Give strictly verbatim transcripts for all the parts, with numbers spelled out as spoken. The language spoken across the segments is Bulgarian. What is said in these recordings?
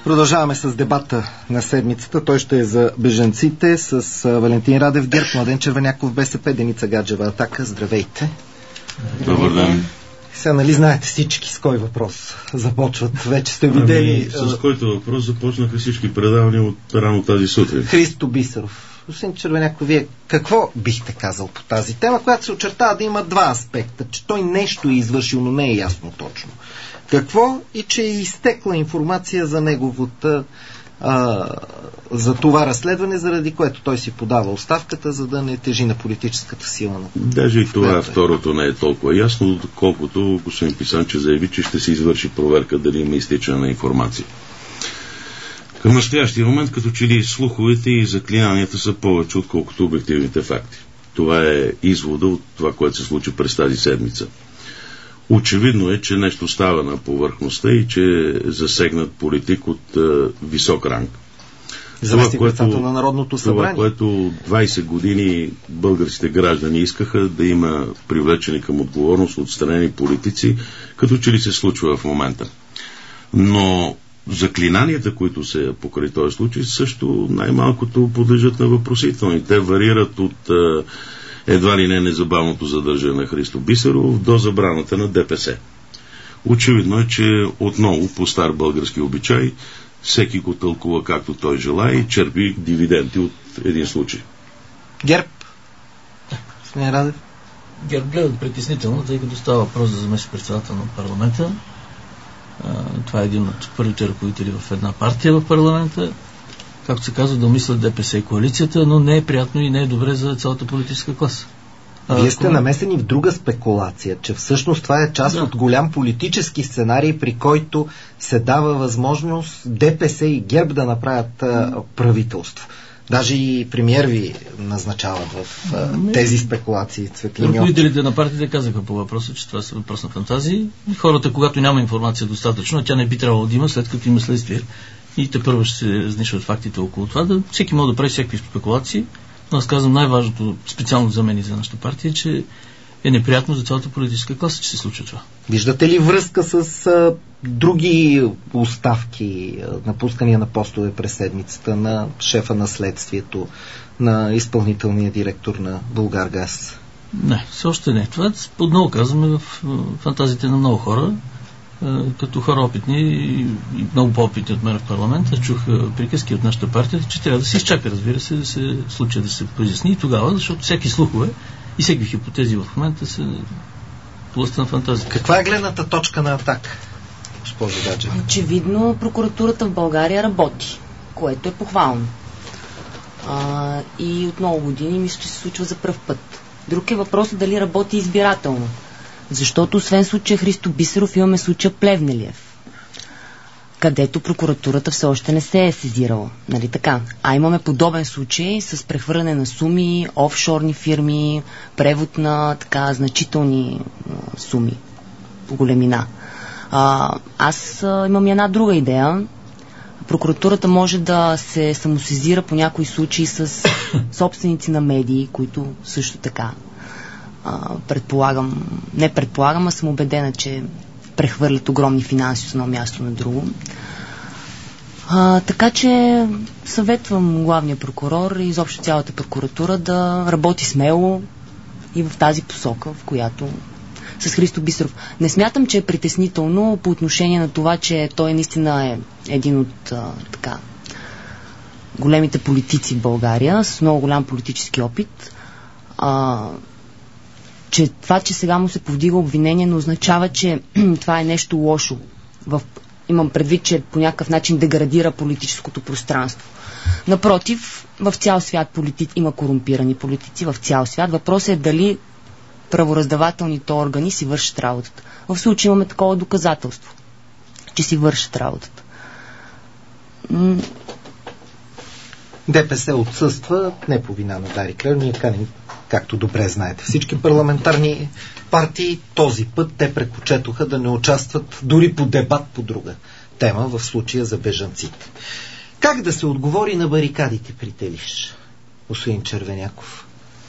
Продължаваме с дебата на седмицата. Той ще е за бежанците с Валентин Радев, ГЕРБ, Младен Червеняков, БСП, Деница Гаджева, Атака. Здравейте. Добър ден. Сега, нали знаете всички с кой въпрос започват? Вече сте видели... Ами, с който въпрос започнаха всички предавания от рано тази сутрин. Христо Бисеров. Господин Червеняков, вие какво бихте казал по тази тема, която се очертава да има два аспекта? Че той нещо е извършил, но не е ясно точно какво, и че е изтекла информация за неговата а, за това разследване, заради което той си подава оставката, за да не тежи на политическата сила. На... Даже и това е. Второто не е толкова ясно, доколкото господин Писанче заяви, че ще се извърши проверка дали има изтичане на информация. Към настоящия момент, като че ли слуховете и заклинанията са повече, отколкото обективните факти. Това е извода от това, което се случи през тази седмица. Очевидно е, че нещо става на повърхността и че е засегнат политик от е, висок ранг. Заместник председател на Народното събрание. Това, което двайсет години българските граждани искаха, да има привлечени към отговорност отстранени политици, като че ли се случва в момента. Но заклинанията, които се покрай този случай, също най-малкото подлежат на въпросителни. Те варират от е, едва ли не незабавното задържане на Христо Бисеров до забраната на ДПС. Очевидно е, че отново по стар български обичай всеки го тълкува както той желае и черпи дивиденти от един случай. ГЕРБ? Не, Радев? ГЕРБ гледат притеснително, тъй като става въпрос за заместник председател на парламента. Това е един от първите ръководители в една партия в парламента. Както се казва, да умислят ДПС и коалицията, но не е приятно и не е добре за цялата политическа класа. Вие сте намесени в друга спекулация, че всъщност това е част да. от голям политически сценарий, при който се дава възможност ДПС и ГЕРБ да направят а, правителство. Даже и премиер ви назначават в а, тези спекулации. Ръководителите на партиите казаха по въпроса, че това са въпрос на фантазии. Хората, когато няма информация достатъчно, тя не би трябвало да има, след като има следствие. И те първо ще се разнишват фактите около това. Да, всеки може да прави всякакви спекулации. Но аз казвам, най-важното, специално за мен и за нашата партия, че е неприятно за цялата политическа класа, че се случва това. Виждате ли връзка с а, други оставки, напускания на постове през седмицата, на шефа на следствието, на изпълнителния директор на Булгаргаз? Не, все още не. Това отново казваме в фантазиите на много хора, като хора опитни и много по-опитни от мен в парламента, чух приказки от нашата партия, че трябва да се изчака, разбира се, да се случая да се поясни и тогава, защото всеки слухове и всеки хипотези в момента са плъста на фантазия. Каква е гледната точка на Атака, госпожо Гаджева? Очевидно прокуратурата в България работи, което е похвално. А, и от много години мисля, че се случва за пръв път. Друг е въпросът дали работи избирателно. Защото освен случая Христо Бисеров имаме случая Плевнелиев, където прокуратурата все още не се е сезирала. Нали така? А имаме подобен случай с прехвърляне на суми, офшорни фирми, превод на така значителни а, суми по големина. А, аз а, имам и една друга идея. Прокуратурата може да се самосезира по някои случаи с собственици на медии, които също така Uh, предполагам, не предполагам, а съм убедена, че прехвърлят огромни финанси от едно място на друго. Uh, така че съветвам главния прокурор и изобщо цялата прокуратура да работи смело и в тази посока, в която с Христо Бисеров. Не смятам, че е притеснително по отношение на това, че той наистина е един от uh, така големите политици в България, с много голям политически опит. Uh, че това, че сега му се повдига обвинение, не означава, че това е нещо лошо. В... Имам предвид, че по някакъв начин деградира политическото пространство. Напротив, в цял свят полити... има корумпирани политици, в цял свят. Въпросът е дали правораздавателните органи си вършат работата. В случай имаме такова доказателство, че си вършат работата. М- ДПС отсъства не по вина на Дари Крел. Ние каним, както добре знаете, всички парламентарни партии. Този път те предпочетоха да не участват дори по дебат по друга тема, в случая за бежанците. Как да се отговори на барикадите при Телиш, господин Червеняков?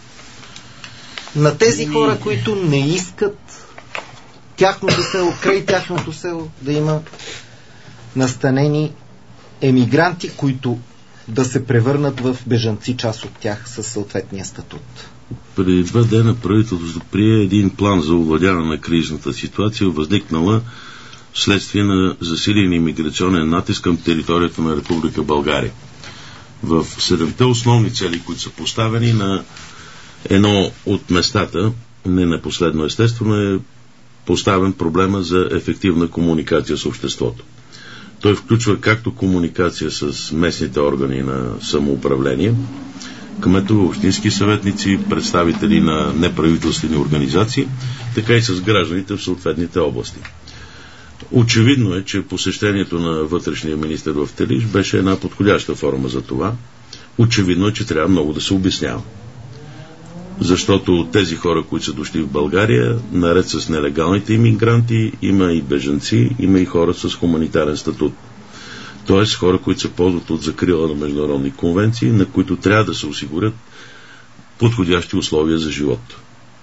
На тези хора, които не искат тяхното село, край тяхното село да има настанени емигранти, които да се превърнат в бежанци, част от тях със съответния статут? Преди два дена правителството прие един план за овладяване на кризисната ситуация, възникнала вследствие на засилен имиграционен натиск към територията на Република България. В седемте основни цели, които са поставени на едно от местата, не на последно естествено, е поставен проблема за ефективна комуникация с обществото. Той включва както комуникация с местните органи на самоуправление, кметове, общински съветници, представители на неправителствени организации, така и с гражданите в съответните области. Очевидно е, че посещението на вътрешния министър в Телиш беше една подходяща форма за това. Очевидно е, че трябва много да се обяснява. Защото тези хора, които са дошли в България, наред с нелегалните имигранти, има и бежанци, има и хора с хуманитарен статут. Тоест хора, които се ползват от закрила на международни конвенции, на които трябва да се осигурят подходящи условия за живот.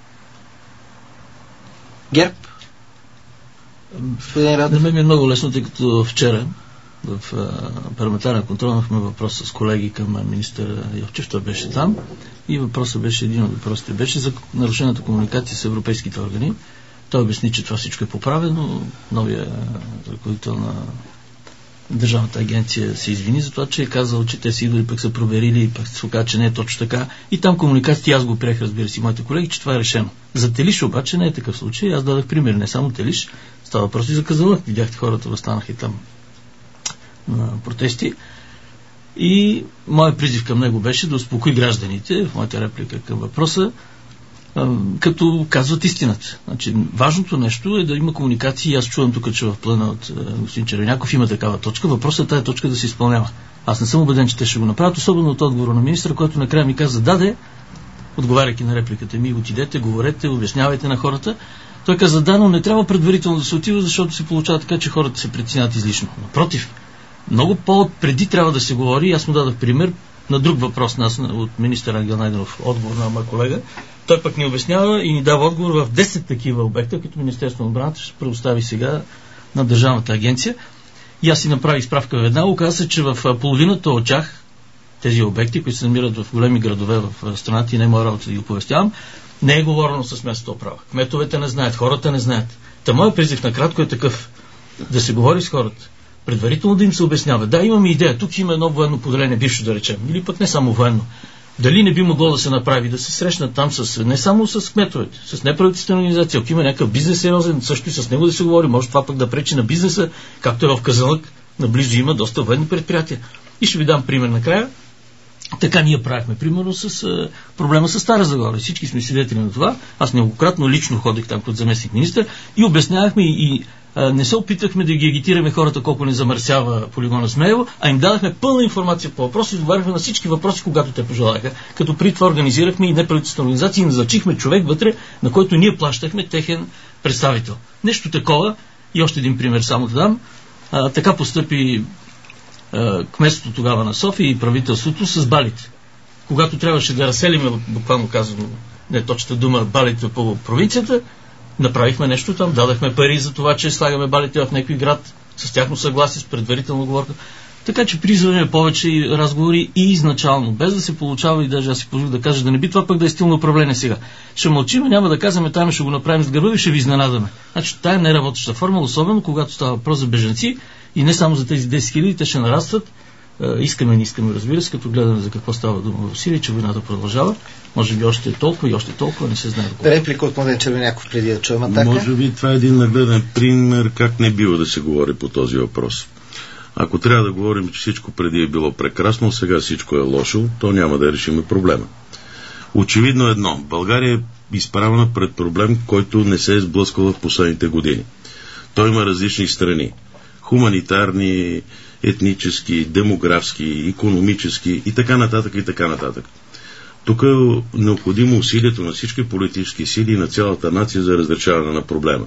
ГЕРБ? На мен ми е много лесно, тъй като вчера в парламентарен контрол имахме въпрос с колеги към министър Йовчев, той беше там и въпросът беше, един от въпросите беше за нарушената комуникация с европейските органи. Той обясни, че това всичко е поправено. Новия ръководител на Държавната агенция се извини за това, че е казал, че те си идвали, пък са проверили и пък се оказа, че не е точно така. И там комуникацията, аз го приех, разбира си, моите колеги, че това е решено. За Телиш обаче не е такъв случай. Аз дадах пример, не само Телиш, става въпрос и за Казанлък. Видяхте, хората възстанаха и там на протести. И моят призив към него беше да успокои гражданите, в моята реплика към въпроса, като казват истината. Значи, важното нещо е да има комуникация и аз чувам тук, че в плана от господин Червеняков има такава точка. Въпросът е тази точка да се изпълнява. Аз не съм убеден, че те ще го направят, особено от отговора на министра, който накрая ми каза, даде, отговаряйки на репликата ми, отидете, говорете, обяснявайте на хората. Той каза, да, но не трябва предварително да се отива, защото се получава така, че хората се притесняват излишно. Напротив, много по-преди трябва да се говори. Аз му дадах пример на друг въпрос нас, от министър Ангел Найденов, отговор на моя колега. Той пък ни обяснява и ни дава отговор в десет такива обекта, които Министерството на отбраната ще предостави сега на Държавната агенция. И аз си направих справка веднага. Оказа се, че в половината от тях, тези обекти, които се намират в големи градове в страната и не е моя работа да ги оповестявам, не е говорено с местното управа. Кметовете не знаят, хората не знаят. Та моят призив накратко е такъв: да се говори с хората. Предварително да им се обяснява. Да, имаме идея. Тук има едно военно поделение, бивше да речем. Или пък не само военно. Дали не би могло да се направи, да се срещнат там с, не само с кметовете, с неправителствена организация, ако има някакъв бизнес сериозен, също и с него да се говори, може това пък да пречи на бизнеса, както е в Казанлък, наблизо има доста военни предприятия. И ще ви дам пример накрая. Така ние правихме, примерно, с а, проблема с Стара Загора. Всички сме свидетели на това. Аз многократно лично ходих там като заместник министър и обяснявахме и, и а, не се опитахме да ги агитираме хората колко не замърсява полигона Змеево, а им дадахме пълна информация по въпроси и отговаряхме на всички въпроси, когато те пожелаха. Като при това организирахме и неправителствена организация и назначихме човек вътре, на който ние плащахме техен представител. Нещо такова, и още един пример само да дам. А, така постъпи кметството тогава на София и правителството с балите. Когато трябваше да разселиме, буквално казано, не точната дума, балите по провинцията, направихме нещо там, дадахме пари за това, че слагаме балите в някой град с тяхно съгласие, с предварителна оговорка. Така че призваме повече разговори и изначално, без да се получава, и даже аз си позволих да кажа, да не би това пък да е стилно управление сега. Ще мълчим, няма да казваме, там ще го направим с гърба и ще ви изненадаме. Значи тая не е работеща форма, особено когато става въпрос за бежанци. И не само за тези десет хиляди, те ще нарастват. Е, искаме, не искаме, разбира се, като гледаме за какво става дума в Сирия, че войната продължава. Може би още толкова и още толкова, не се знае. Реплика от Младен Червеняков преди да чуем атака. Може би това е един нагледен пример как не бива да се говори по този въпрос. Ако трябва да говорим, че всичко преди е било прекрасно, сега всичко е лошо, то няма да решим проблема. Очевидно едно. България е изправена пред проблем, който не се е сблъскал в последните години. Той има различни страни. Хуманитарни, етнически, демографски, икономически и така нататък и така нататък. Тук е необходимо усилието на всички политически сили и на цялата нация за разрешаване на проблема.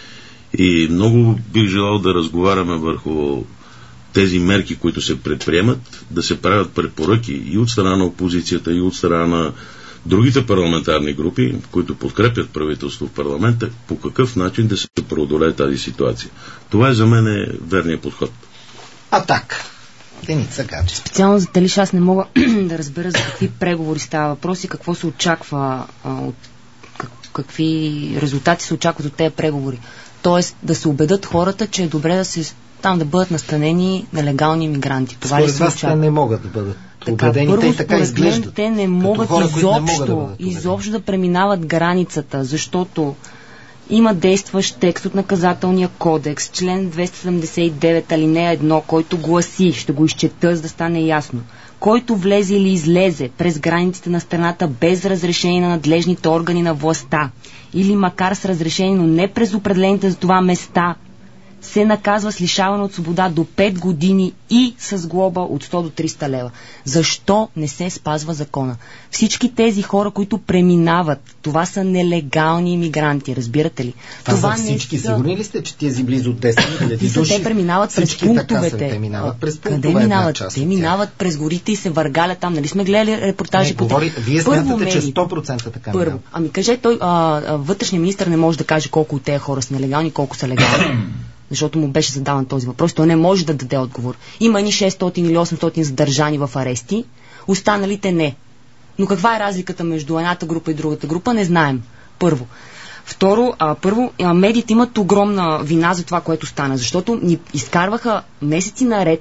И много бих желал да разговаряме върху тези мерки, които се предприемат, да се правят препоръки и от страна на опозицията, и от страна на другите парламентарни групи, които подкрепят правителство в парламента, по какъв начин да се преодолее тази ситуация. Това е за мен верният подход. Атак. Деница Гаджев. Специално за Телиш аз не мога да разбера за какви преговори става въпрос и какво се очаква а, от как, какви резултати се очакват от тези преговори. Тоест да се убедят хората, че е добре да се там да бъдат настанени нелегални мигранти. Това според ли се вас очаква? те не могат да бъдат Така, убедени, първо, те и така изглеждат. Те не могат хора, изобщо, не могат да бъдат изобщо да преминават границата, защото има действащ текст от наказателния кодекс, член двеста седемдесет и девет, алинея едно, който гласи, ще го изчета, за да стане ясно. Който влезе или излезе през границите на страната без разрешение на надлежните органи на властта или макар с разрешение, но не през определените за това места, се наказва с лишаване от свобода до пет години и с глоба от сто до триста лева. Защо не се спазва закона? Всички тези хора, които преминават, това са нелегални имигранти, разбирате ли? А това за всички, не са... сигурни ли сте, че тези близо десет хиляди души... Те преминават през пунктовете. Те минават през пунктове. Къде минават? Те минават през горите и се въргалят там. Нали сме гледали репортажи не, по говори, Вие Първо, смятате, че Мери, сто процента така Първо, минават. ами кажи, той, а, а, вътрешният министър не може да каже колко от тези хора са нелегални, колко са легални. Защото му беше задаван този въпрос. Той не може да даде отговор. Има ни шестстотин или осемстотин задържани в арести, останалите не. Но каква е разликата между едната група и другата група, не знаем. Първо. Второ, а, първо, а, медиите имат огромна вина за това, което стана, защото ни изкарваха месеци наред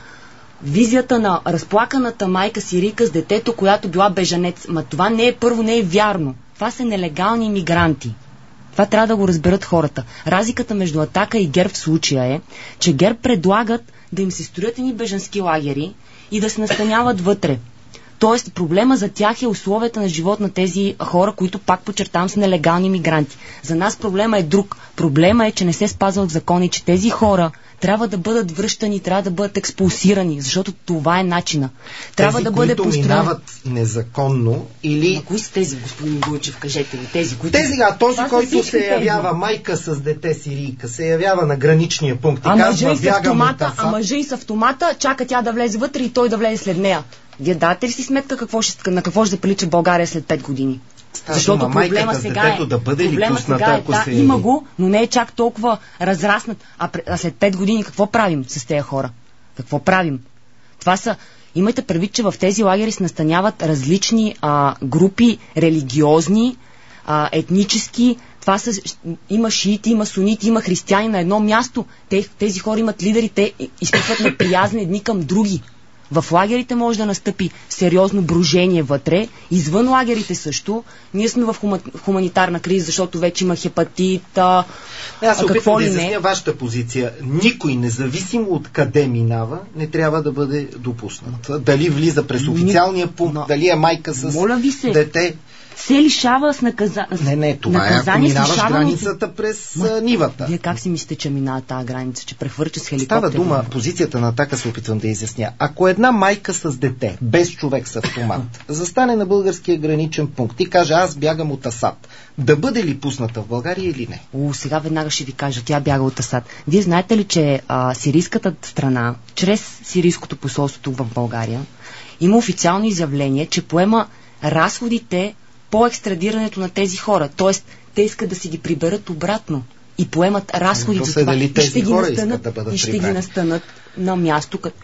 визията на разплаканата майка сирийка с детето, която била бежанец. Ма това не е, първо не е вярно. Това са нелегални мигранти. Това трябва да го разберат хората. Разликата между Атака и ГЕРБ в случая е, че ГЕРБ предлагат да им се строят едни бежански лагери и да се настаняват вътре. Тоест, проблема за тях е условията на живот на тези хора, които, пак подчертавам, са нелегални мигранти. За нас проблема е друг. Проблема е, че не се спазват закони, че тези хора трябва да бъдат връщани, трябва да бъдат експулсирани, защото това е начина. Трябва тези, да бъде които построен... минават незаконно или... А кои са тези, господин Бойчев, кажете ми? Тези, които... Тези, а този, това който се явява тези. Майка с дете сирийка, се явява на граничния пункт и а казва, мъжа и с автомата, а мъжа и с автомата, чака тя да влезе вътре и той да влезе след нея. Вие давате ли си сметка какво ще, на какво ще прилича България след пет години? Става Защото дума, проблема сега е, да бъде проблема пусната, сега е, ако да, се... има го, но не е чак толкова разраснат. А, а след пет години какво правим с тези хора? Какво правим? Това са... Имайте предвид, че в тези лагери се настаняват различни а, групи, религиозни, а, етнически. Това са... Има шиити, има сунити, има християни на едно място. Те, тези хора имат лидери, те изпитват неприязни едни към други. В лагерите може да настъпи сериозно брожение вътре, извън лагерите също. Ние сме в хума, хуманитарна криза, защото вече има хепатит, а, Аз се опитвам да изясня вашата позиция. Никой, независимо от къде минава, не трябва да бъде допуснат. Дали влиза през официалния пункт, Но, дали е майка с се, дете. Се лишава с наказание. Не, не, това е, ако минаваш границата от... през Ма, нивата. Вие как си мислите, че минава тази граница, че прехвърча с хеликоптер? Става дума, позицията на Атака се опитвам да изясня. Ако една майка с дете, без човек с автомат, застане на българския граничен пункт и каже, аз бягам от Асад, да бъде ли пусната в България или не? О, сега веднага ще ви кажа, тя бяга от Асад. Вие знаете ли, че а, сирийската страна, чрез сирийското посолство тук в България, има официално изявление, че поема разходите по екстрадирането на тези хора. Тоест, те искат да си ги приберат обратно и поемат разходи за това. И ще ги настанат, да и ще ги настанат на място. Като...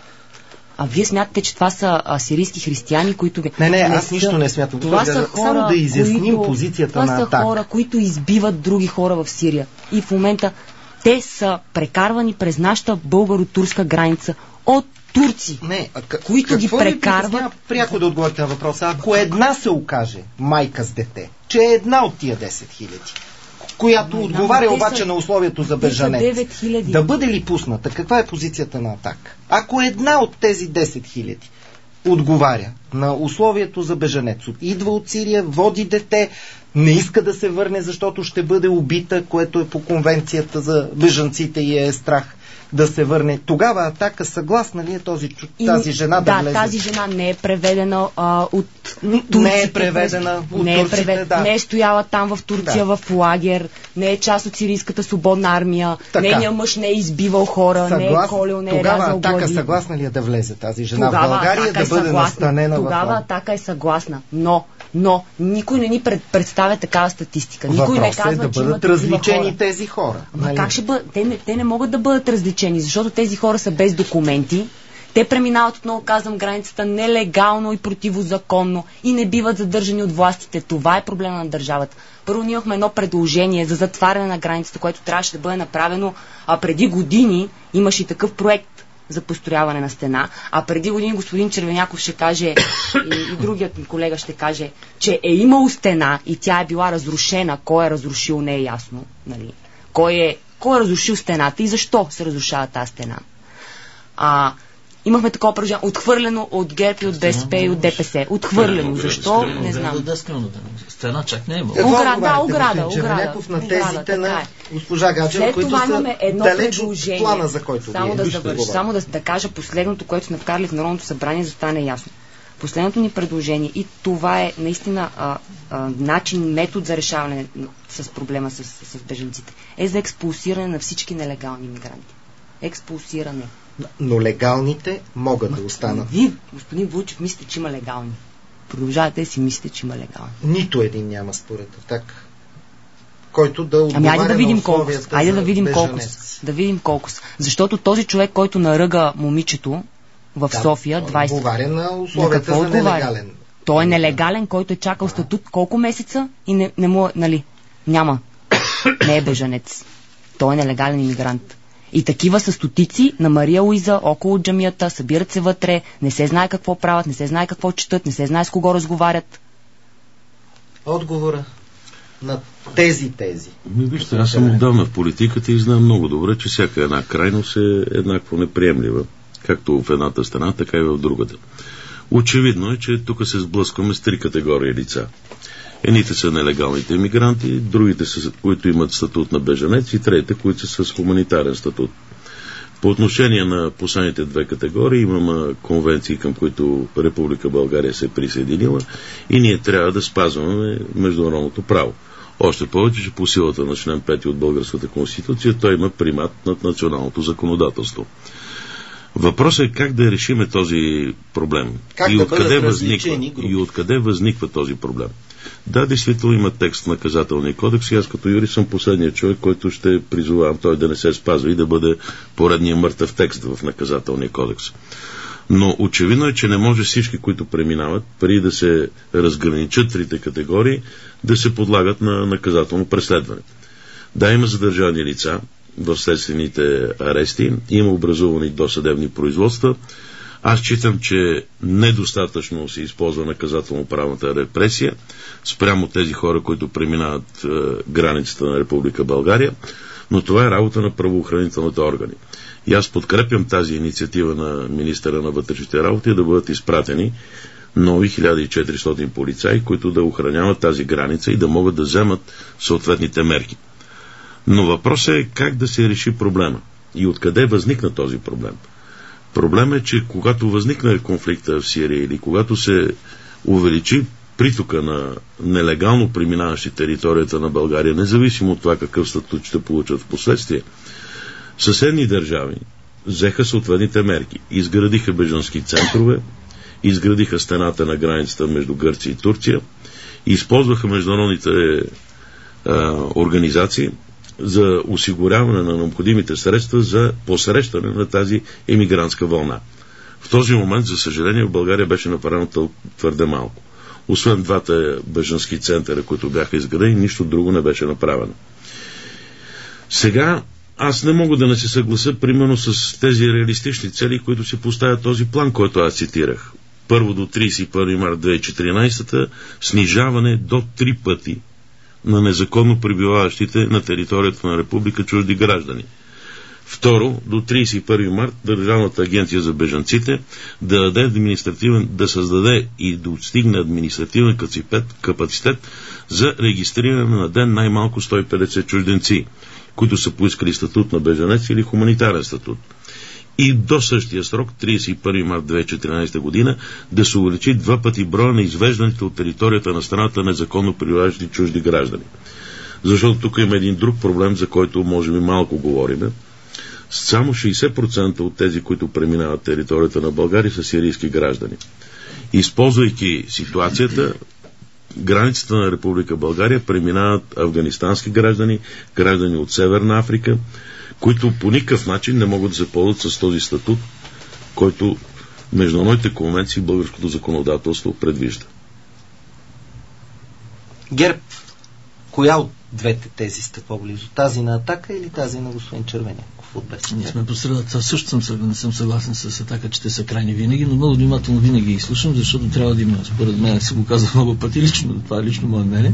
А вие смятате, че това са а, сирийски християни, които... Не, не, аз не нищо са... не смятам. Това са хора, само да изясним които... позицията това на Атака. Това са хора, които избиват други хора в Сирия. И в момента те са прекарвани през нашата българо-турска граница от турци, не, а, к- които ги прекарват. Пряко да отговорите на въпроса. Ако една се окаже майка с дете, че е една от тия десет хиляди, която Ама, отговаря да, обаче са, на условието за бежанец, да бъде ли пусната? Каква е позицията на Атака? Ако една от тези десет хиляди отговаря на условието за бежанец, идва от Сирия, води дете, не иска да се върне, защото ще бъде убита, което е по конвенцията за бежанците и е страх да се върне. Тогава Атака съгласна ли е този, тази жена да, да влезе? Да, тази жена не е преведена а, от турците. Не е преведена от не турците, е превед... да. Не е стояла там в Турция да. В лагер, не е част от сирийската свободна армия, нейният мъж не е избивал хора, Съглас... не е колил, не е тогава рязал глави. Тогава Атака съгласна ли е да влезе тази жена тогава в България, да е бъде настанена в Тогава лагер? Атака е съгласна, но Но никой не ни пред, представя такава статистика. Никой Въпрос не казва, е да че бъдат има различени хора. тези хора. Ама нали? как ще бъдат? Те не, те не могат да бъдат различени, защото тези хора са без документи, Те преминават, отново казвам, границата нелегално и противозаконно и не биват задържани от властите. Това е проблема на държавата. Първо ние имахме едно предложение за затваряне на границата, което трябваше да бъде направено, а преди години имаше и такъв проект за построяване на стена, а преди години господин Червеняков ще каже и, и другият ми колега ще каже, че е имало стена и тя е била разрушена. Кой е разрушил, не е ясно. Нали? Кой, е, кой е разрушил стената и защо се разрушава тази стена? А, имахме такова предложение, отхвърлено от ГЕРБ и от БСП и от ДПС. Отхвърлено. Защо? Не знам. Стена чак не е имало. Ограда, да, ограда, ограда. На тезите на госпожа Гаджева, които са далеч от плана, за който само вие да завърши, само да, да кажа последното, което сме вкарали в Народното събрание, за да стане ясно. Последното ни предложение, и това е наистина а, а, начин, метод за решаване с проблема с, с бежанците, е за експулсиране на всички нелегални мигранти. Експулсиране. Но легалните могат да останат. Вие, господин Вълчев, мислите, че има легални. Продължавате да си мислите, че има легални. Нито един няма според Атака, който да отговаря ами айде да видим на колко. Айде да видим колко. Да видим колко. Защото този човек, който наръга момичето в да, София, двайсет... отговаря на условията на за нелегален. Той е нелегален, който е чакал статут колко месеца и не, не му, нали, няма. Не е бежанец. Той е нелегален имигрант. И такива са стотици на Мария Луиза около джамията, събират се вътре, не се знае какво правят, не се знае какво четат, не се знае с кого разговарят. Отговора на тези тези. Ми, вижте, аз съм отдавна в политиката и знам много добре, че всяка една крайност е еднакво неприемлива, както в едната страна, така и в другата. Очевидно е, че тук се сблъскваме с три категории лица. Едните са нелегалните емигранти, другите са, които имат статут на бежанец, и третите, които са с хуманитарен статут. По отношение на последните две категории имаме конвенции, към които Република България се е присъединила, и ние трябва да спазваме международното право. Още повече, че по силата на член пети от Българската конституция той има примат над националното законодателство. Въпросът е как да решиме този проблем как и, да откъде възниква, и откъде възниква този проблем. Да, действително има текст в наказателния кодекс и аз като юрист съм последният човек, който ще призовавам той да не се спазва и да бъде поредният мъртъв текст в наказателния кодекс. Но очевидно е, че не може всички, които преминават, преди да се разграничат трите категории, да се подлагат на наказателно преследване. Да, има задържани лица в следствените арести, има образувани досъдебни производства. Аз считам, че недостатъчно се използва наказателно-правната репресия спрямо тези хора, които преминават е, границата на Република България, но това е работа на правоохранителните органи. И аз подкрепям тази инициатива на министъра на вътрешните работи да бъдат изпратени нови хиляда и четиристотин полицаи, които да охраняват тази граница и да могат да вземат съответните мерки. Но въпросът е как да се реши проблема и откъде възникна този проблем. Проблемът е, че когато възникне конфликта в Сирия или когато се увеличи притока на нелегално преминаващи територията на България, независимо от това какъв статут ще получат в последствие, съседни държави взеха съответните мерки. Изградиха бежански центрове, изградиха стената на границата между Гърция и Турция, използваха международните е, организации за осигуряване на необходимите средства за посрещане на тази емигрантска вълна. В този момент, за съжаление, в България беше направено твърде малко. Освен двата бежански центъра, които бяха изградени, нищо друго не беше направено. Сега аз не мога да не се съглася примерно с тези реалистични цели, които се поставят този план, който аз цитирах. Първо до тридесет и първи март две хиляди и четиринадесета снижаване до три пъти на незаконно пребиваващите на територията на Република чужди граждани. Второ, до тридесет и първи март Държавната агенция за бежанците да даде административен, да създаде и да достигне административен капацитет за регистриране на ден най-малко сто и петдесет чужденци, които са поискали статут на бежанец или хуманитарен статут. И до същия срок, тридесет и първи март две хиляди и четиринадесета година, да се увеличи два пъти броя на извежданите от територията на страната незаконно пребиваващи чужди граждани. Защото тук има един друг проблем, за който може би малко говорим. Само шейсет процента от тези, които преминават територията на България, са сирийски граждани. Използвайки ситуацията, границата на Република България преминават афганистански граждани, граждани от Северна Африка, които по никакъв начин не могат да се ползват с този статут, който международните конвенции българското законодателство предвижда. ГЕРБ, коя от двете тези сте по-близо? Тази на Атака или тази на господин Червеняков от БСП? Ние сме по средата. Също съм, не съм съгласен с Атака, че те са крайни винаги, но много внимателно винаги ги слушам, защото трябва да има, според мен, се го казва много пъти, лично, това е лично мое мнение.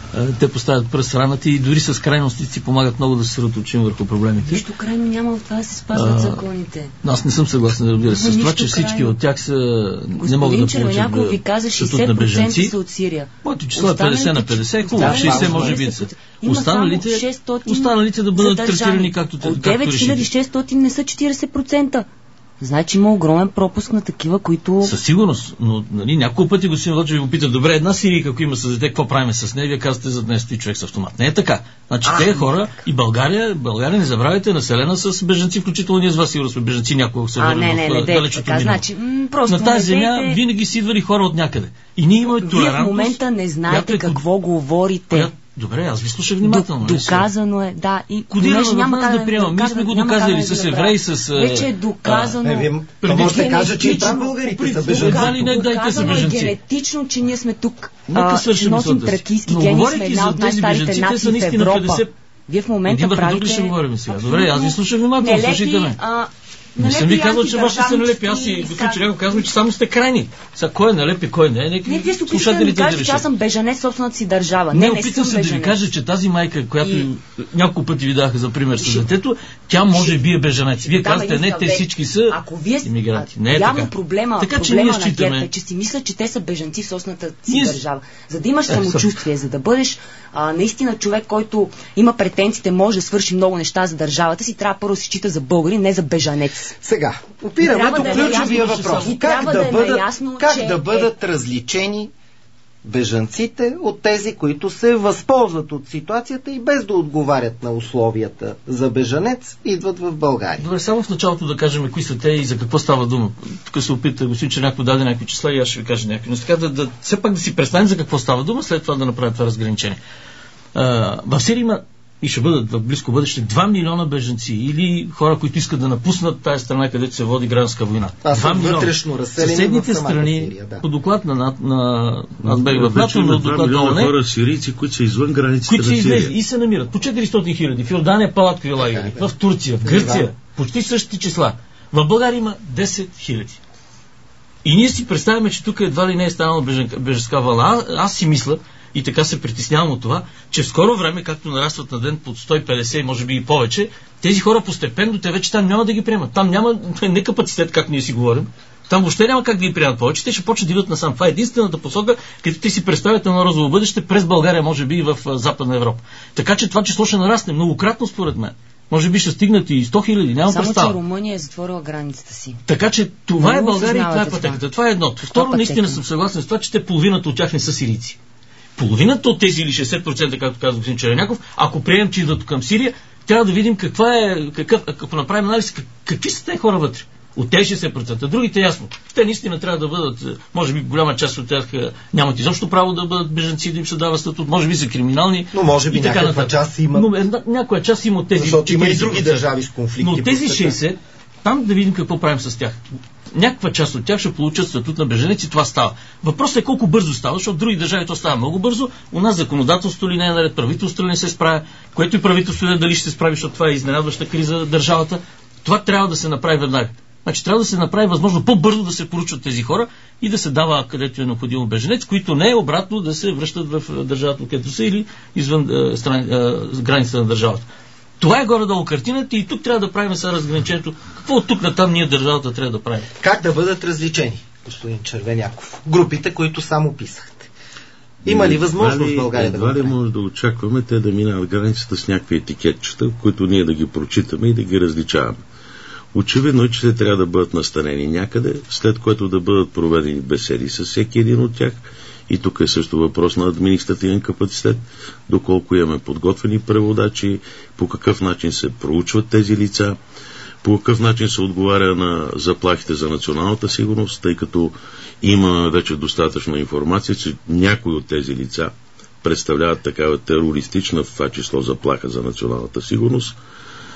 Те поставят пръст в раната и дори с крайности си помагат много да се съсредоточим върху проблемите. Нищо крайно няма от това да се спазват а, законите. Аз не съм съгласен, разбира се, с това, че всички крайно. От тях са, не могат да получат да, ви каза шейсет процента са от Сирия. Моето число е петдесет на петдесет, хубаво, шейсет може би са. Останалите, останалите да бъдат третирани както те. От девет хиляди и шестстотин не са четиридесет процента. Значи има огромен пропуск на такива, които... Със сигурност, но нали, няколко пъти господин Вълчев ви попита, добре, една сирийка, ако има с дете, какво правим с нея? Вие казвате за днес човек с автомат. Не е така. Значи те хора и България, България, не забравяйте, населена с бежанци, включително ние с вас сигурно сме бежанци, някога се върнем в далечното минало. Значи, м- на тази земя дете... винаги си идвали хора от някъде. И ние имаме толерантност. Вие в момента не знаете е... какво говорите. Коя... Добре, аз ви слушах внимателно. Доказано е, да. И кодирано няма как да приемам. Ние сме го доказали с евреи, с... Вече е доказано. Не, вие може да кажа, че и там българите са бежанци. Доказано е генетично, че ние сме тук. Че носим тракийски гени, сме една от най-старите нации в Европа. Вие в момента правите... Един ще говорим сега. Добре, аз ви слушах внимателно, слушайте ме. Не съм ви казал, че вашите са налепи. Аз и господин Червеняков казвам, че само сте крайни. Сега кой е налепи, кой не е. Нека не, вие се опитате да ми кажете, че аз съм бежанец в собствената си държава. Не, не, не опитам се бежанец. Да ви кажа, че тази майка, която и... няколко пъти ви даха за пример с детето, тя може би е бежанец. Вие да, казвате, не, те всички са вие... имигранти. Не е така. Проблема, така че проблема на ГЕРБ е, че си мислят, че те са бежанци в собствената си ние... държава. За да имаш самочувствие, за да бъдеш а, наистина човек, който има претенциите, може да свърши много неща за държавата си, трябва първо да се счита за българин, не за бежанец. Сега, опираме до ключовия въпрос. Как да, да, бъдат, ясно, как да бъдат е... различени бежанците от тези, които се възползват от ситуацията и без да отговарят на условията за бежанец, идват в България? Добре, само в началото да кажем кои са те и за какво става дума. Тук се опита господин Червеняков даде някакви числа и аз ще ви кажа някакви. Но така да, да, все пак да си представим за какво става дума, след това да направим това разграничение. А, в Сирия има и ще бъдат в близко бъдеще два милиона бежанци или хора, които искат да напуснат тази страна, където се води гражданска война. А са вътрешно разселени съседните в самата страни, Сирия, да. По доклад на НАТ, на Азбек в НАТО, но доклад на ОНЕ, хора сирийци, които са извън границите които са излезли и се намират по четиристотин хиляди в Йордания, палаткови лагери, в Турция, в Гърция, почти същите числа. В България има десет хиляди. И ние си представяме, че тук едва ли не е станала бежанска вълна. Аз си мисля, и така се притеснявам от това, че в скоро време, както нарастват на ден под сто и петдесет, може би и повече, тези хора постепенно, те вече там няма да ги приемат. Там няма не капацитет, как ние си говорим. Там въобще няма как да ги приемат повече. Те ще почнат да идват насам. Това е единствената посока, където ти си представяте на розово бъдеще през България, може би и в Западна Европа. Така че това число ще нарасне многократно, според мен. Може би ще стигнат и сто хиляди, нямам Само, представа. Само, че Румъния е затворила границата си. Така че това Но е България и това е пътеката. Това, това е едното. Второ, наистина съм съгласен с това, че те половината от тях не са сирийци. Половината от тези или шейсет процента, както казва господин Червеняков, ако приемем, че идват към Сирия, трябва да видим каква е, какъв, ако направим анализ, как, какви са тези хора вътре. От тези шейсет процента. Другите ясно. Те наистина трябва да бъдат, може би голяма част от тях нямат изобщо право да бъдат бежанци, да им се дава статут, може би са криминални. Но може би някаква част има. Но една, някоя част има от тези. Защото има и други държави с конфликти. Но тези шейсет, там да видим какво правим с тях. Някаква част от тях ще получат статут на бежанец и това става. Въпросът е колко бързо става, защото в други държави то става много бързо. У нас законодателството ли не е наред, правителството ли не се справя, което и правителството е дали ще се справи, защото това е изненадваща криза държавата. Това трябва да се направи веднага. Значи трябва да се направи възможно по-бързо да се поручват тези хора и да се дава където е необходимо беженец, които не е обратно да се връщат в държавата, където са или извън е, страни, е, границата на държавата. Това е горе-долу картината и тук трябва да правим сега разграничението. Какво от тук натам ние държавата трябва да правим? Как да бъдат различени, господин Червеняков? Групите, които само писахте. Има ли възможност в България да го правим? Едва ли може да очакваме те да минават границата с някакви етикетчета, които ние да ги прочитаме и да ги различаваме. Очевидно е, че те трябва да бъдат настанени някъде, след което да бъдат проведени беседи с всеки един от тях. И тук е също въпрос на административен капацитет, доколко имаме подготвени преводачи, по какъв начин се проучват тези лица, по какъв начин се отговаря на заплахите за националната сигурност, тъй като има вече достатъчно информация, че някои от тези лица представляват такава терористична, в това число заплаха за националната сигурност.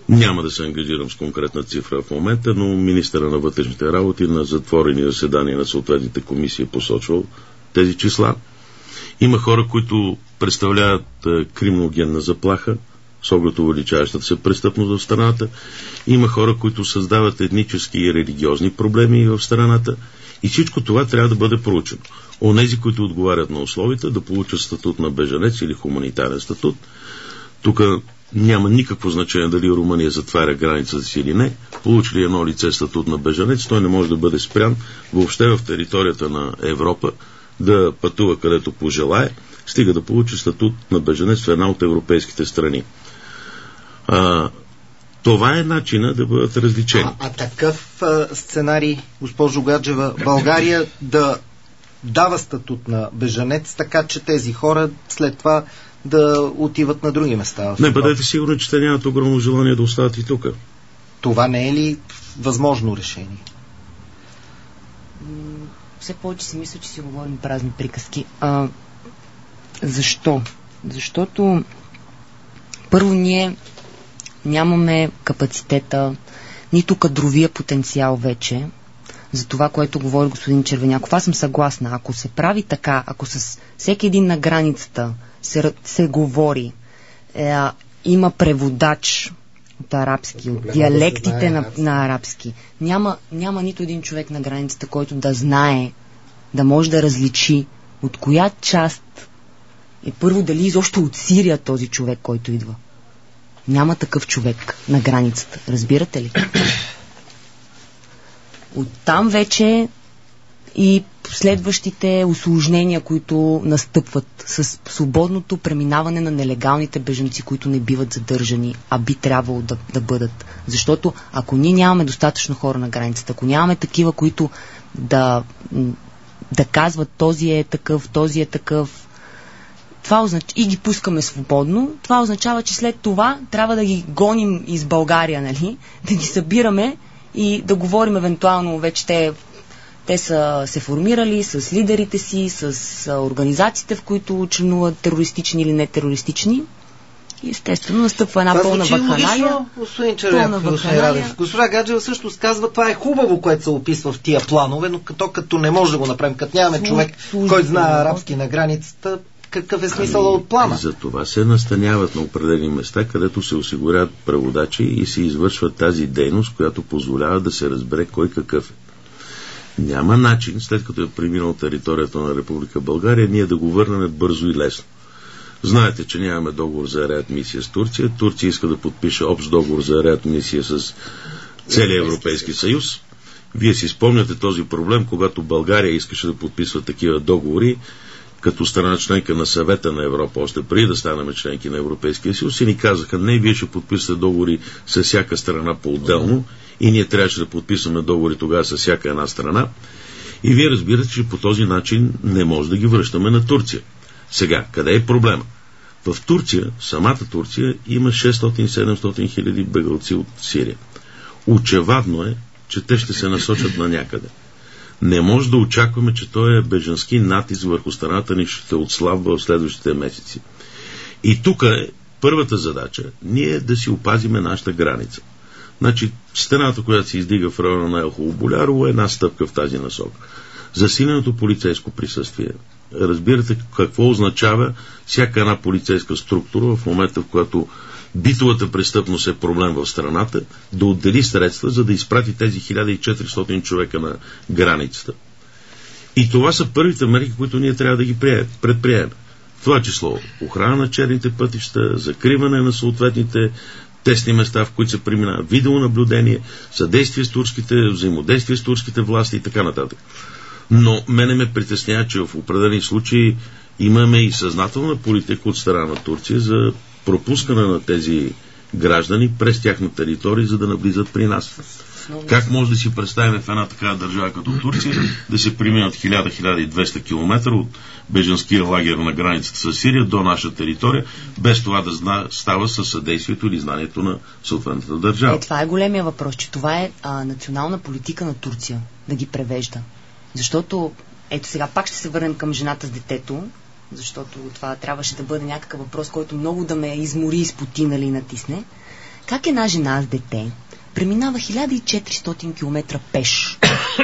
Няма да се ангажирам с конкретна цифра в момента, но министъра на вътрешните работи на затворени заседания на съответните комисии е посочвал тези числа. Има хора, които представляват криминогенна заплаха с оглед увеличаващата се престъпност в страната. Има хора, които създават етнически и религиозни проблеми в страната. И всичко това трябва да бъде проучено. Онези, които отговарят на условията, да получат статут на бежанец или хуманитарен статут. Тук няма никакво значение дали Румъния затваря границата си или не. Получили едно лице статут на бежанец, той не може да бъде спрян въобще в територията на Европа да пътува където пожелае, стига да получи статут на бежанец в една от европейските страни. А, това е начина да бъдат различени. А, а такъв а, сценарий, госпожо Гаджева, България да дава статут на бежанец, така че тези хора след това да отиват на други места. Не, бъдете сигурни, че те нямат огромно желание да остават и тук. Това не е ли възможно решение? Все повече си мисля, че си говорим празни приказки. А, защо? Защото първо ние нямаме капацитета, нито кадровия потенциал вече за това, което говори господин Червеняков. Аз съм съгласна. Ако се прави така, ако с всеки един на границата се, се говори, е, има преводач от арабски, от диалектите на, на арабски, няма, няма нито един човек на границата, който да знае, да може да различи от коя част е първо дали изобщо от Сирия този човек, който идва. Няма такъв човек на границата. Разбирате ли? Оттам вече и следващите усложнения, които настъпват с свободното преминаване на нелегалните бежанци, които не биват задържани, а би трябвало да, да бъдат. Защото ако ние нямаме достатъчно хора на границата, ако нямаме такива, които да, да казват този е такъв, този е такъв, това означ... и ги пускаме свободно, това означава, че след това трябва да ги гоним из България, нали? Да ги събираме и да говорим евентуално вече те, те са се формирали с лидерите си, с организациите, в които членуват терористични или не терористични. И естествено настъпва една това пълна вакханалия. Господин Червеняков, господин Радев. Госпожа Гаджева също казва, това е хубаво, което се описва в тия планове, но като, като не може да го направим, като нямаме човек, който знае арабски на границата, какъв е смисъл от плана? За това се настаняват на определени места, където се осигуряват преводачи и се извършва тази дейност, която позволява да се разбере кой какъв е. Няма начин, след като е преминал територията на Република България, ние да го върнем бързо и лесно. Знаете, че нямаме договор за реадмисия с Турция. Турция иска да подпише общ договор за реадмисия с целия Европейски съюз. Вие си спомняте този проблем, когато България искаше да подписва такива договори, като страна членка на Съвета на Европа, още преди да станем членки на Европейския съюз, и ни казаха, не, вие ще подписате договори с всяка страна по-отделно, и ние трябваше да подписваме договори тогава с всяка една страна. И вие разбирате, че по този начин не може да ги връщаме на Турция. Сега, къде е проблема? В Турция, самата Турция, има шестстотин-седемстотин хиляди бежанци от Сирия. Очевадно е, че те ще се насочат на някъде. Не може да очакваме, че този бежански натиск върху страната ни ще отслабва в следващите месеци. И тук е първата задача, ние да си опазиме нашата граница. Значи, стената, която се издига в района на Елхово Болярово, е една стъпка в тази насока. Засиленото полицейско присъствие. Разбирате какво означава всяка една полицейска структура в момента, в която битовата престъпност е проблем в страната, да отдели средства, за да изпрати тези хиляда и четиристотин човека на границата. И това са първите мерки, които ние трябва да ги предприемем. В това число охрана на черните пътища, закриване на съответните тесни места, в които се преминава, видеонаблюдение, съдействие с турските, взаимодействие с турските власти и така нататък. Но мене ме притеснява, че в определени случаи имаме и съзнателна политика от страна на Турция за пропускане на тези граждани през тяхна територия, за да навлизат при нас. Как може да си представим в една такава държава като Турция да се преминат хиляда до хиляда и двеста километра от бежанския лагер на границата с Сирия до наша територия, без това да зна, става със съдействието или знанието на съответната държава? Е, това е големия въпрос, че това е а, национална политика на Турция да ги превежда. Защото, ето сега пак ще се върнем към жената с детето, защото това трябваше да бъде някакъв въпрос, който много да ме измори, изпоти, нали, натисне. как една жена с дете преминава хиляда и четиристотин километра пеш?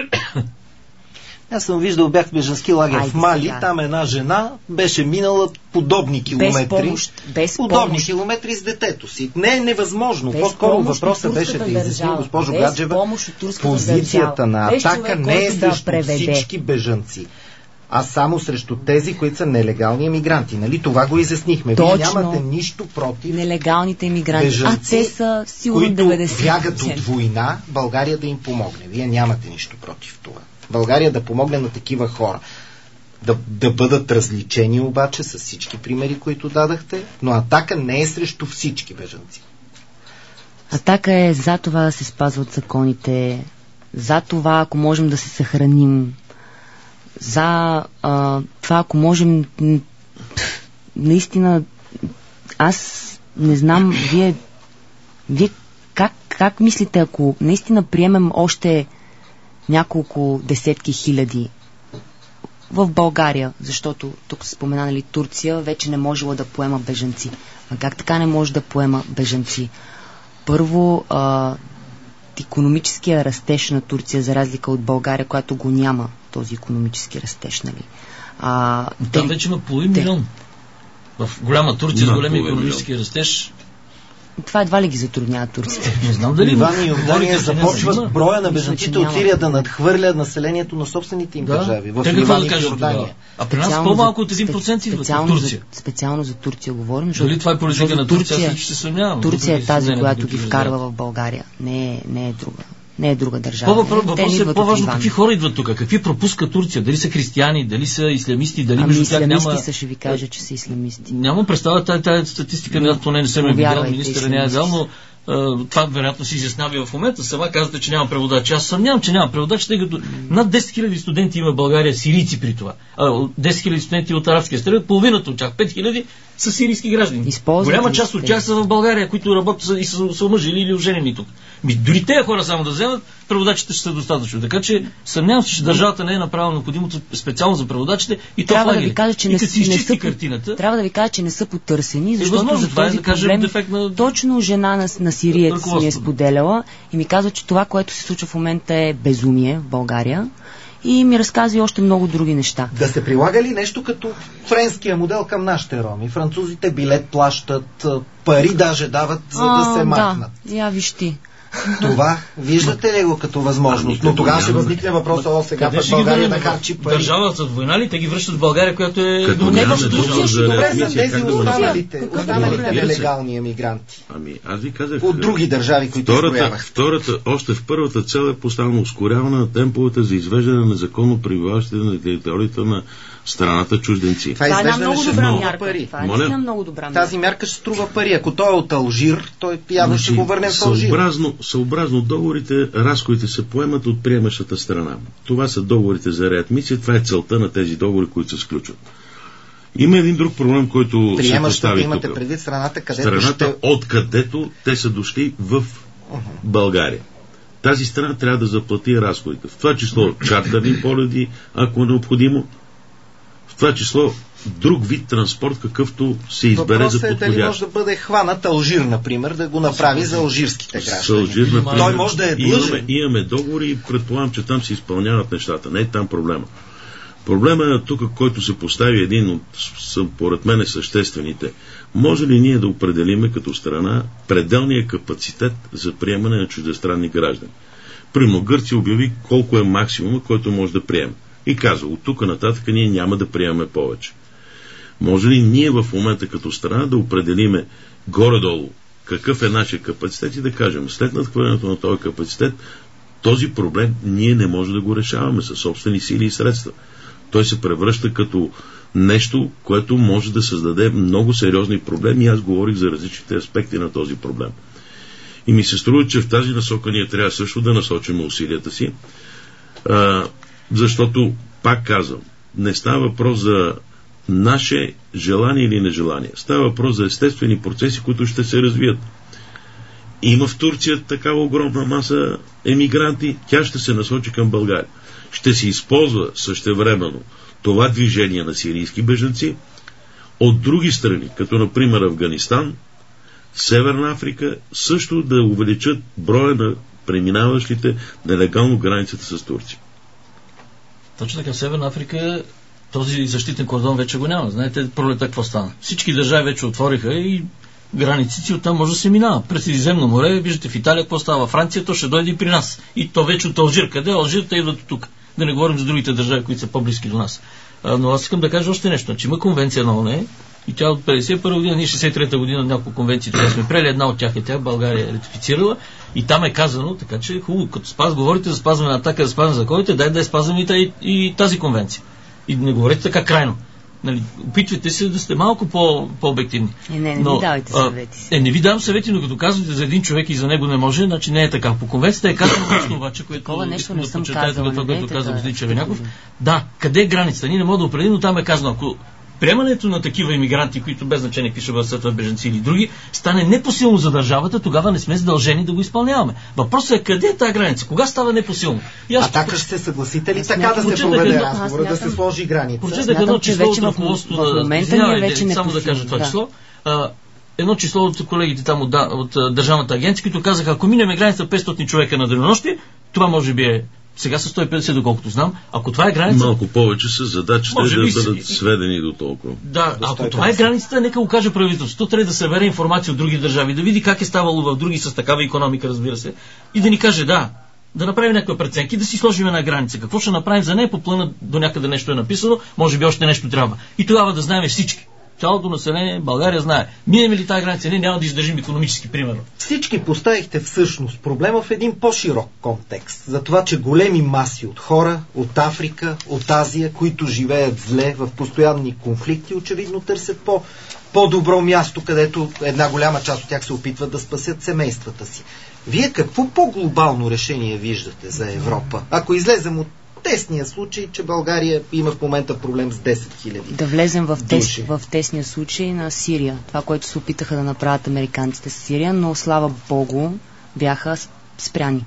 Аз съм виждал, бях в бежански лагер Айде в Мали, сега. там една жена беше минала подобни километри. Без помощ, без подобни помощ. километри с детето си. Не е невъзможно. Без По-скоро помощ въпросът от беше турската да изясним, държава. госпожо Без Гаджева, помощ от турската позицията държава. на Без Атака човек, не е който да срещу преведе. всички бежанци, а само срещу тези, които са нелегални емигранти. Нали? Това го изяснихме. Вие Точно. нямате нищо против Нелегалните иммигранти. бежанци, А те са сигурно които деветдесет бягат процента. от война, България да им помогне. Вие нямате нищо против това. България да помогне на такива хора. Да, да бъдат различени обаче с всички примери, които дадахте, но Атака не е срещу всички бежанци. Атака е за това да се спазват законите, за това, ако можем да се съхраним, за а, това, ако можем м, наистина, аз не знам, вие, вие как, как мислите, ако наистина приемем още няколко десетки хиляди в България, защото тук се спомена, нали, Турция вече не можела да поема бежанци. А как така не може да поема бежанци? Първо, а, икономическия растеж на Турция, за разлика от България, която го няма, този икономически растеж, нали? А, Там те- вече има половин те- милион. В голяма Турция с Има големи половин икономически растеж. Това едва ли ги затруднява турците. Не знам дали Ливан и говорите, Йордания че не започват има. броя на Мисля, бежанците че от няма. Сирия да надхвърля населението на собствените им Да. държави. В Те какво Ливан да и кажат Йордания. тогава? А при нас Специално по-малко за- от един процент идват в специално Турция. За, специално за Турция говорим, защото Дали това е политика защото на Турция, аз ще се съмнявам. Турция е Въпреки тази, съмнението, която които ги вкарва изразяват. в България. Не е, не е друга. Не е друга държава. По-въпрос, Те не въпросът е идват от по-важно Ливан. какви хора идват тук, какви пропуска Турция, дали са християни, дали са ислямисти, дали Ами между тях ислямисти няма... са, ще ви кажа, че са ислямисти. Нямам представа, тая, тая статистика, не, поне не съм я видял, Повярвайте, министъра не е дал, но а, това вероятно се изяснява и в момента. Сама казвате, че няма преводач. Аз съмнявам, че няма преводач, тъй като над десет хиляди студенти има в България, сирийци при това. А, десет хиляди студенти от арабския страни, половината от тях, пет хиляди са сирийски граждани. Използват Голяма ли част от сте? тях са в България, които работят и са, са омъжили или оженени тук. Ми, дори тези хора само да вземат, преводачите ще са достатъчно. Така че съмнявам се, че държавата не е направила необходимото специално за преводачите и то Трябва да лагери. ви кажа, че И не, като си не изчисти са, картината, трябва да ви кажа, че не са потърсени, защото възможно, за това е, този да кажем, проблем дефект на- точно жена на, на сириец ми е ръководството. споделяла и ми казва, че това, което се случва в момента е безумие в България и ми разказва и още много други неща. Да се прилага ли нещо като френския модел към нашите роми? Французите билет плащат, пари даже дават, за да се А, махнат. Да, я виж ти. Това виждате ли го като възможност? Ами, Но тогава няма. ще възникне въпроса, о, сега къде пък ще ги България да върнем? харчи пари. Държавата зад война ли? Те ги връщат в България, която е... Като до не нямаме в държава. договор за Добре, за реадмисия, тези как да го направим? останалите, Какъв е останалите проблемът? нелегални емигранти. Ами, аз ви казах... От други държави, които Втората, изброявах. втората, още в първата цел е поставено ускоряване на темповете за извеждане на незаконно пребиваващите на територията на страната чужденци. Това Това е една извеждане много ще добра струва мярка. пари. Това е Моля? наистина много добра мярка. Тази мярка ще струва пари. Ако той е от Алжир, той явно ще го върнем в Алжир. Съобразно, съобразно договорите, разходите се поемат от приемащата страна. Това са договорите за реадмисия, това е целта на тези договори, които се сключват. Има един друг проблем, който се Приемащата постави имате тук. предвид страната, където Страната, ще... откъдето те са дошли в България. Тази страна трябва да заплати разходите. В това число чартерни полети, ако е необходимо. В това число друг вид транспорт, какъвто се избере Въпросът за е дали може подходящ. да бъде хванат Алжир, например, да го направи за алжирските С граждани. Алжир, например, Той може да е длъжен. Имаме, имаме договори и предполагам, че там се изпълняват нещата. Не е там проблема. Проблема е тук, който се постави един от, поред мен, съществените. Може ли ние да определиме като страна пределния капацитет за приемане на чуждестранни граждани? Примерно Гърция обяви колко е максимума, който може да приеме. И казва, от тук нататък ние няма да приемаме повече. Може ли ние в момента като страна да определиме горе-долу какъв е нашия капацитет и да кажем, след надхвърлянето на този капацитет, този проблем ние не можем да го решаваме със собствени сили и средства. Той се превръща като нещо, което може да създаде много сериозни проблеми и аз говорих за различните аспекти на този проблем. И ми се струва, че в тази насока ние трябва също да насочим усилията си, а, защото, пак казвам, не става въпрос за наше желание или нежелание. Става въпрос за естествени процеси, които ще се развият. Има в Турция такава огромна маса емигранти, тя ще се насочи към България. Ще се използва същевременно това движение на сирийски бежанци от други страни, като например Афганистан, Северна Африка също да увеличат броя на преминаващите нелегално границата с Турция. Точно така, в Северна Африка този защитен кордон вече го няма. Знаете, пролета какво стана? Всички държави вече отвориха и границите оттам може да се минава. През Средиземно море, виждате в Италия какво става. Франция, то ще дойде и при нас. И то вече от Алжир. Къде е Алжир? Те идват от тук. Да не говорим за другите държави, които са по-близки до нас. А, но аз искам да кажа още нещо. Че има конвенция на ООН и тя от петдесет и първа година, ние шейсет и трета година няколко конвенции това сме приели. Една от тях е тя, България е ратифицирала и там е казано, така че хубаво, като спаз, говорите за спазване на атака, за спазване на законите, дай да я спазваме и, и тази конвенция. И не говорите така крайно. Нали, опитвайте се да сте малко по, по-обективни. Е, не, не но, ви давайте съвети си. Е, не ви давам съвети, но като казвате за един човек и за него не може, значи не е така. По конвенцията е казано нещо обаче, което такова нещо не съм казала, това, което да каза господин Червеняков. Да, къде е границата? Ние не можем да определим, но там е казано, ако приемането на такива имигранти, които без значение какви ще бъдат след това бежанци или други, стане непосилно за държавата, тогава не сме задължени да го изпълняваме. Въпросът е къде е тази граница? Кога става непосилно? А така ще се съгласите ли така да се проведе разговора, да се сложи граница? Прочетах едно число от ръководството на... Извинявайте, само да кажа това да. число. А, едно число от колегите там от, да, от Държавната агенция, които казаха, ако минем граница петстотин човека на денонощие, това може би е сега са сто и петдесет, доколкото знам. Ако това е граница... Малко повече са задачите да би... бъдат сведени до толкова. Да, до ако това е границата, нека го каже правителството. Трябва да събере информация от други държави, да види как е ставало в други с такава икономика, разбира се, и да ни каже да, да направим някаква преценка и да си сложим една граница. Какво ще направим за нея? По плана до някъде нещо е написано, може би още нещо трябва. И тогава да знаем всички. Цялото население, България знае. Минем ли тази граница? Не, няма да издържим икономически, примерно. Всички поставихте всъщност проблема в един по-широк контекст. За това, че големи маси от хора, от Африка, от Азия, които живеят зле в постоянни конфликти, очевидно търсят по, по-добро място, където една голяма част от тях се опитват да спасят семействата си. Вие какво по-глобално решение виждате за Европа? Ако излезем от тесния случай, че България има в момента проблем с десет хиляди. Да влезем в, тес, в тесния случай на Сирия. Това, което се опитаха да направят американците с Сирия, но слава Богу бяха спряни.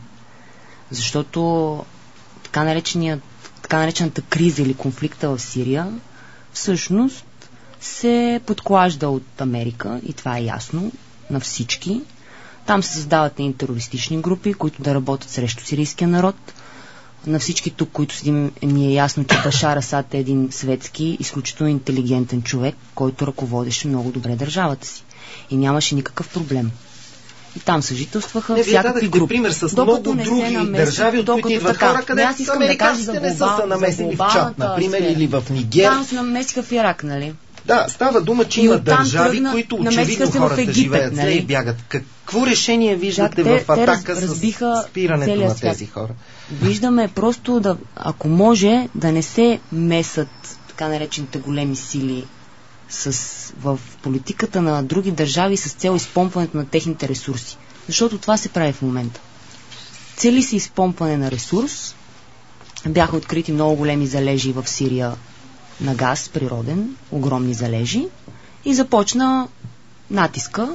Защото така, така наречената криза или конфликта в Сирия всъщност се подклажда от Америка и това е ясно на всички. Там се създават и терористични групи, които да работят срещу сирийския народ. На всички тук, които седим, ни е ясно, че Башар Асад е един светски, изключително интелигентен човек, който ръководеше много добре държавата си. И нямаше никакъв проблем. И там съжителстваха не, всякакви групи. Пример с много други намеси, държави, от които идват хора, където с американците не са се намесили в Чад, например, или в Нигер. Там се намесиха в Ирак, нали? Да, става дума, че има държави, тръгна, които очевидно хората Египет, живеят зле, нали? И бягат. Какво решение виждате те, в атака те с спирането на тези хора? Виждаме просто, да, ако може, да не се месат така наречените големи сили с, в политиката на други държави с цел изпомпването на техните ресурси. Защото това се прави в момента. Цели се изпомпване на ресурс. Бяха открити много големи залежи в Сирия на газ природен, огромни залежи, и започна натиска,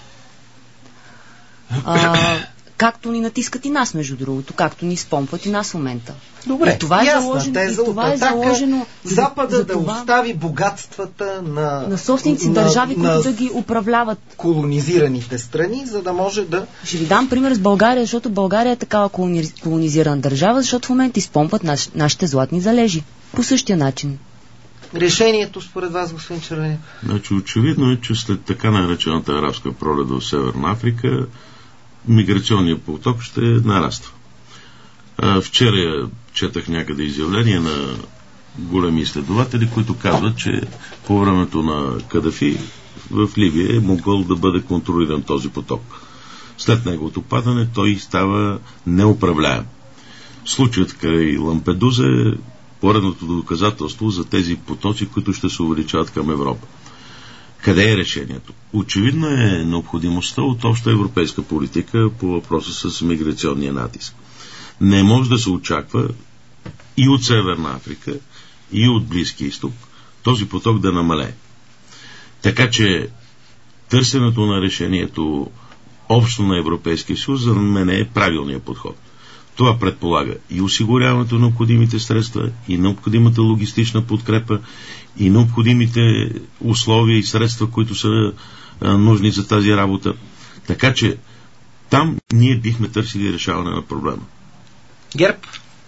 а, както ни натискат и нас, между другото, както ни изпомпват и нас в момента. Добре, и това е ясна заложено, теза и това от е заложено Запада за, да това, остави богатствата на, на собственици на, държави, на, които да ги управляват. Колонизираните страни, за да може да... Ще ви дам пример с България, защото България е такава колонизирана държава, защото в момента изпомпват наш, нашите златни залежи. По същия начин. Решението според вас, господин Червеняков? Значи очевидно е, че след така наречената арабска пролет в Северна Африка миграционният поток ще нараства. А, вчера четах някъде изявление на големи изследователи, които казват, че по времето на Кадафи в Ливия е могъл да бъде контролиран този поток. След неговото падане той става неуправляем. Случаят край Лампедуза е поредното доказателство за тези потоци, които ще се увеличават към Европа. Къде е решението? Очевидно е необходимостта от обща европейска политика по въпроса с миграционния натиск. Не може да се очаква и от Северна Африка, и от Близки изток този поток да намалее. Така че търсенето на решението общо на Европейския съюз за мен е правилният подход. Това предполага и осигуряването на необходимите средства, и необходимата логистична подкрепа, и необходимите условия и средства, които са а, нужни за тази работа. Така че там ние бихме търсили решаване на проблема. ГЕРБ?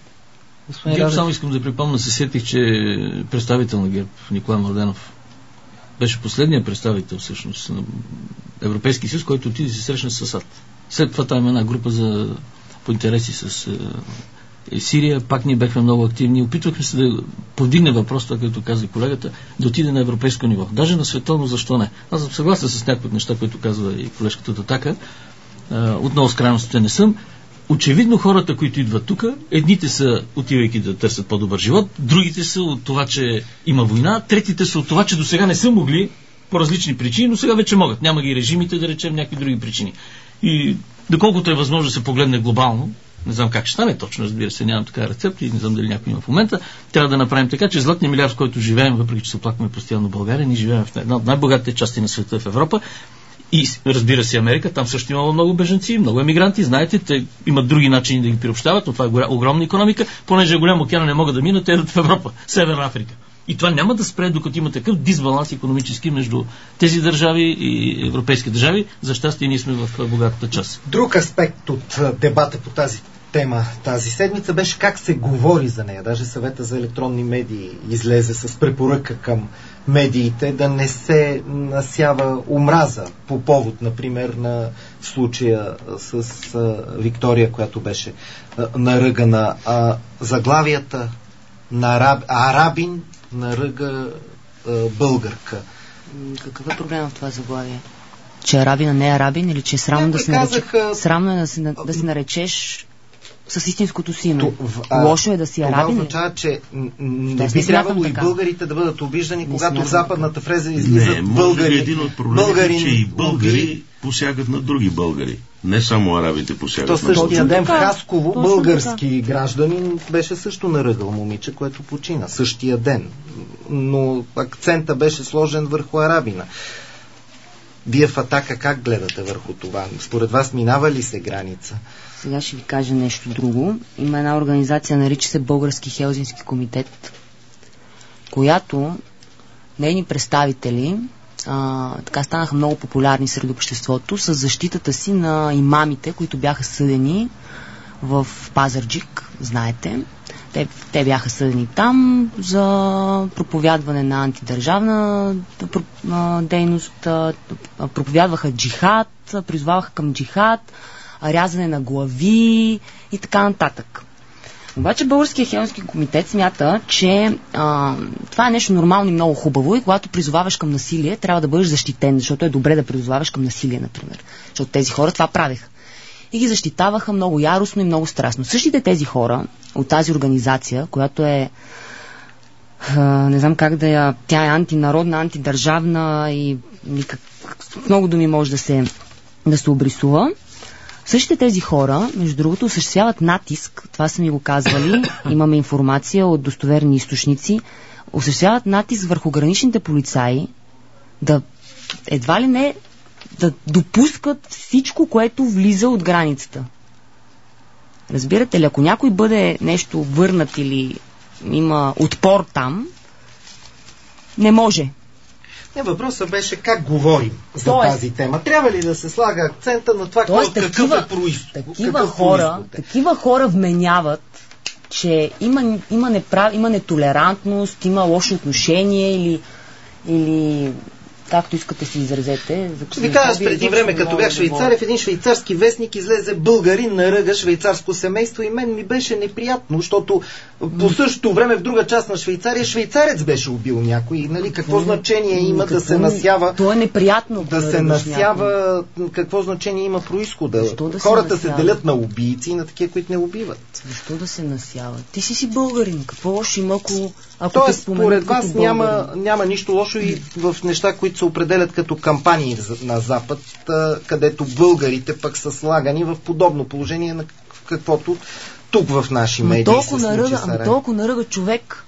ГЕРБ, само искам да припомня, се сетих, че представител на ГЕРБ, Николай Младенов, беше последният представител всъщност на Европейския съюз, който отиде да се срещне с Асад. След това там една група за, по интереси с е, Сирия, пак ние бяхме много активни. Опитвахме се да повдигне въпрос, това, като каза колегата, да отиде на европейско ниво. Даже на световно, защо не? Аз съм съгласен с някои от неща, които казва и колежката от Атака. Отново с крайностите не съм. Очевидно хората, които идват тук, едните са отивайки да търсят по-добър живот, другите са от това, че има война, третите са от това, че до сега не са могли по различни причини, но сега вече могат. Няма ги режимите, да речем, някакви други причини. И доколкото е възможно да се погледне глобално, не знам как ще стане точно, разбира се, нямам така рецепт и не знам дали някой има в момента, трябва да направим така, че златния милиард, в който живеем, въпреки че се оплакваме постоянно в България, ние живеем в една от най-богатите части на света в Европа. И разбира се, Америка, там също има много бежанци, много емигранти, знаете, те имат други начини да ги приобщават, но това е огромна икономика, понеже е голям океан, не могат да минат, те идват в Европа, Северна Африка. И това няма да спре, докато има такъв дисбаланс икономически между тези държави и европейски държави. За щастие ние сме в богатата част. Друг аспект от дебата по тази тема тази седмица беше как се говори за нея. Даже Съвета за електронни медии излезе с препоръка към медиите да не се насява омраза по повод, например, на случая с а, Виктория, която беше а, наръгана. А, заглавията на араб, арабин наръга а, българка. Какъв е проблема в това заглавие? Че арабина не е арабин или че е срамно да се наречеш? Срамно е да се, да се наречеш с истинското си име. Лошо е да си арабин. Това означава, че не би трябвало и българите да бъдат обиждани, не когато в западната фреза излизат не, българи. Не, един от проблемите е, че и българи посягат на други българи. Не само арабите посягат. То същия ден в Хасково точно български така. Гражданин беше също наръгал момиче, което почина. Същия ден. Но акцента беше сложен върху арабина. Вие в Атака как гледате върху това? Според вас минава ли се граница? Сега ще ви кажа нещо друго. Има една организация, нарича се Български Хелзински комитет, която нейни представители а, така станаха много популярни сред обществото с защитата си на имамите, които бяха съдени в Пазарджик, знаете. Те, те бяха съдени там за проповядване на антидържавна дейност, проповядваха джихад, призваваха към джихад, рязане на глави и така нататък. Обаче Българския хелзински комитет смята, че а, това е нещо нормално и много хубаво и когато призоваваш към насилие, трябва да бъдеш защитен, защото е добре да призоваваш към насилие, например. Защото тези хора това правеха. И ги защитаваха много яростно и много страстно. Същите тези хора от тази организация, която е а, не знам как да я... Тя е антинародна, антидържавна и, и как, много думи може да се, да се обрисува. Същите тези хора, между другото, осъществяват натиск, това са ми го казвали, имаме информация от достоверни източници, осъществяват натиск върху граничните полицаи да едва ли не да допускат всичко, което влиза от границата. Разбирате ли, ако някой бъде нещо върнат или има отпор там, не може. Не, въпросът беше как говорим за Тоест, тази тема. Трябва ли да се слага акцента на това, Тоест, какъв такива, е происход? Такива хора, е? такива хора вменяват, че има, има, неправ, има нетолерантност, има лошо отношение или, или както искате си изразете. Ще ви кажа, преди време, като бях швейцария, в един швейцарски вестник излезе българин наръга швейцарско семейство и мен ми беше неприятно, защото по същото време в друга част на Швейцария швейцарец беше убил някой. Нали, какво значение има какво, да се насява... То е неприятно. Да се насява... Какво значение има происхода? Да хората се, се делят на убийци и на такива, които не убиват. Защо да се насява? Ти си си българин. Какво лошо има, ако... ако Тоест, според вас няма, няма нищо лошо и в неща, които се определят като кампании на Запад, където българите пък са слагани в подобно положение на каквото тук в наши медии толкова се случи. Ами толкова наръга човек,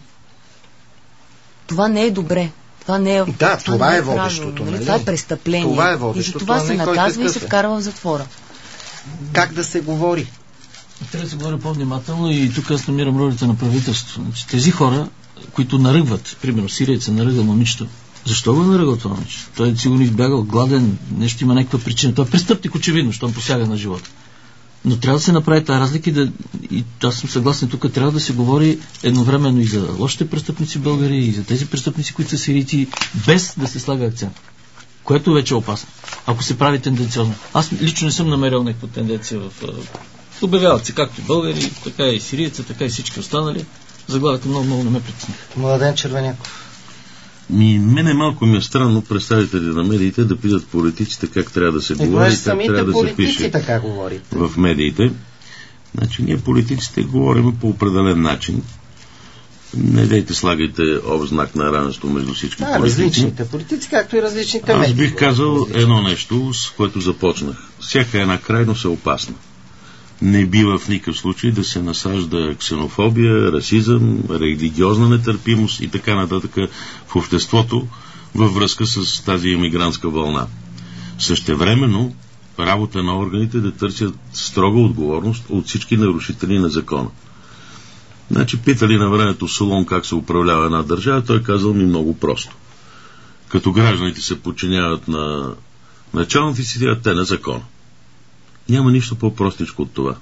това не е добре. Това не е, да, това, това е водещото. Нали? Това е престъпление. Това е водещото. И за това се наказва и се вкарва в затвора. Как да се говори? Трябва да се говори по-внимателно и тук аз намирам ролята на правителството. Значи, тези хора, които наръгват, примерно сириеца наръгал момичето, Защо го нарегал това момиче? Той сигурно избягал гладен, нещо има някаква причина. Той е престъпник, очевидно, щом посяга на живота. Но трябва да се направи тази разлика и, да, и аз съм съгласен тук, трябва да се говори едновременно и за лошите престъпници в България, и за тези престъпници, които са сирийци, без да се слага акцент. Което вече е опасно. Ако се прави тенденциозно. Аз лично не съм намерил някаква тенденция в... Обявяват се както българи, така и сирийци, така и всички останали. Заглавията много, много не ме притесниха. Младен Червеняков. Ми, мене малко ми е странно представители на медиите да питат политиците как трябва да се и говори, как самите трябва да се политици пише така говорите. в медиите. Значи ние политиците говорим по определен начин. Не дейте слагайте общ знак на равенство между всички да, политици. Различните политици, както и различните Аз медии. бих казал едно нещо, с което започнах. Всяка една крайност е опасна. Не бива в никакъв случай да се насажда ксенофобия, расизъм, религиозна нетърпимост и така нататък в обществото във връзка с тази имигрантска вълна. Същевременно работа на органите да търсят строга отговорност от всички нарушители на закона. Значи питали на времето Солон как се управлява една държава, той казал ми много просто. Като гражданите се подчиняват на началниците, а те на закона. Няма нищо по-простичко от това.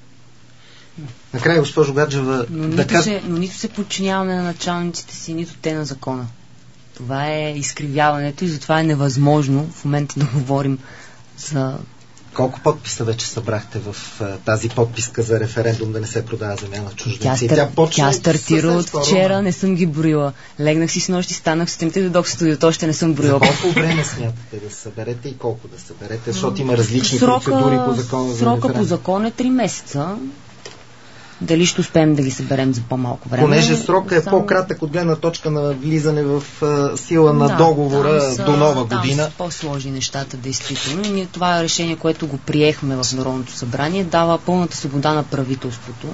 Накрая, госпожо Гаджева, но, да нито каз... се, но нито се подчиняваме на началниците си, нито те на закона. Това е изкривяването и затова е невъзможно в момента да говорим за... Колко подписа вече събрахте в uh, тази подписка за референдум да не се продава земя на чужденци? Тя, стар... Тя, тя стартира от вчера, не съм ги броила. Легнах си с нощи, станах сутринта, дойдох в студиото, още не съм броила. За колко време смятате да съберете и колко да съберете? Защото има различни срока, процедури по закона за срока референдум. По закон е три месеца. Дали ще успеем да ги съберем за по-малко време? Понеже срока е само... по-кратък от гледна точка на влизане в uh, сила на да, договора са, до нова там година. Са по-сложни нещата, действително. И ние, това решение, което го приехме в Народното събрание, дава пълната свобода на правителството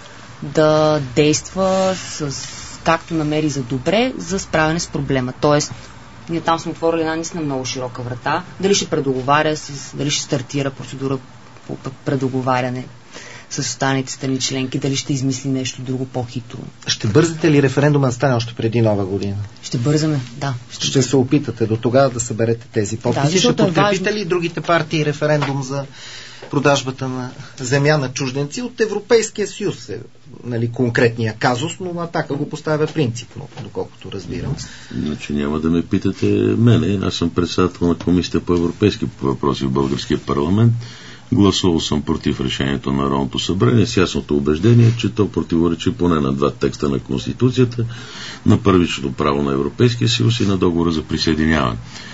да действа с, както намери за добре, за справяне с проблема. Тоест, ние там сме отворили една наистина много широка врата. Дали ще предоговаря, с, дали ще стартира процедура по предоговаряне с останалите страни членки, дали ще измисли нещо друго по-хитро. Ще бързате ли референдума да стане още преди нова година? Ще бързаме, да. Ще, ще се опитате до тогава да съберете тези подписи. Да, ще подкрепите е ли другите партии референдум за продажбата на земя на чужденци от Европейския съюз? Е, нали, конкретния казус, но Атака го поставя принципно, доколкото разбирам. Значи няма да ме питате мене. Аз съм председател на Комисията по европейски въпроси в Българския парламент. Гласувал съм против решението на Народното събрание с ясното убеждение, че то противоречи поне на два текста на Конституцията, на първичното право на Европейския съюз и на договора за присъединяване.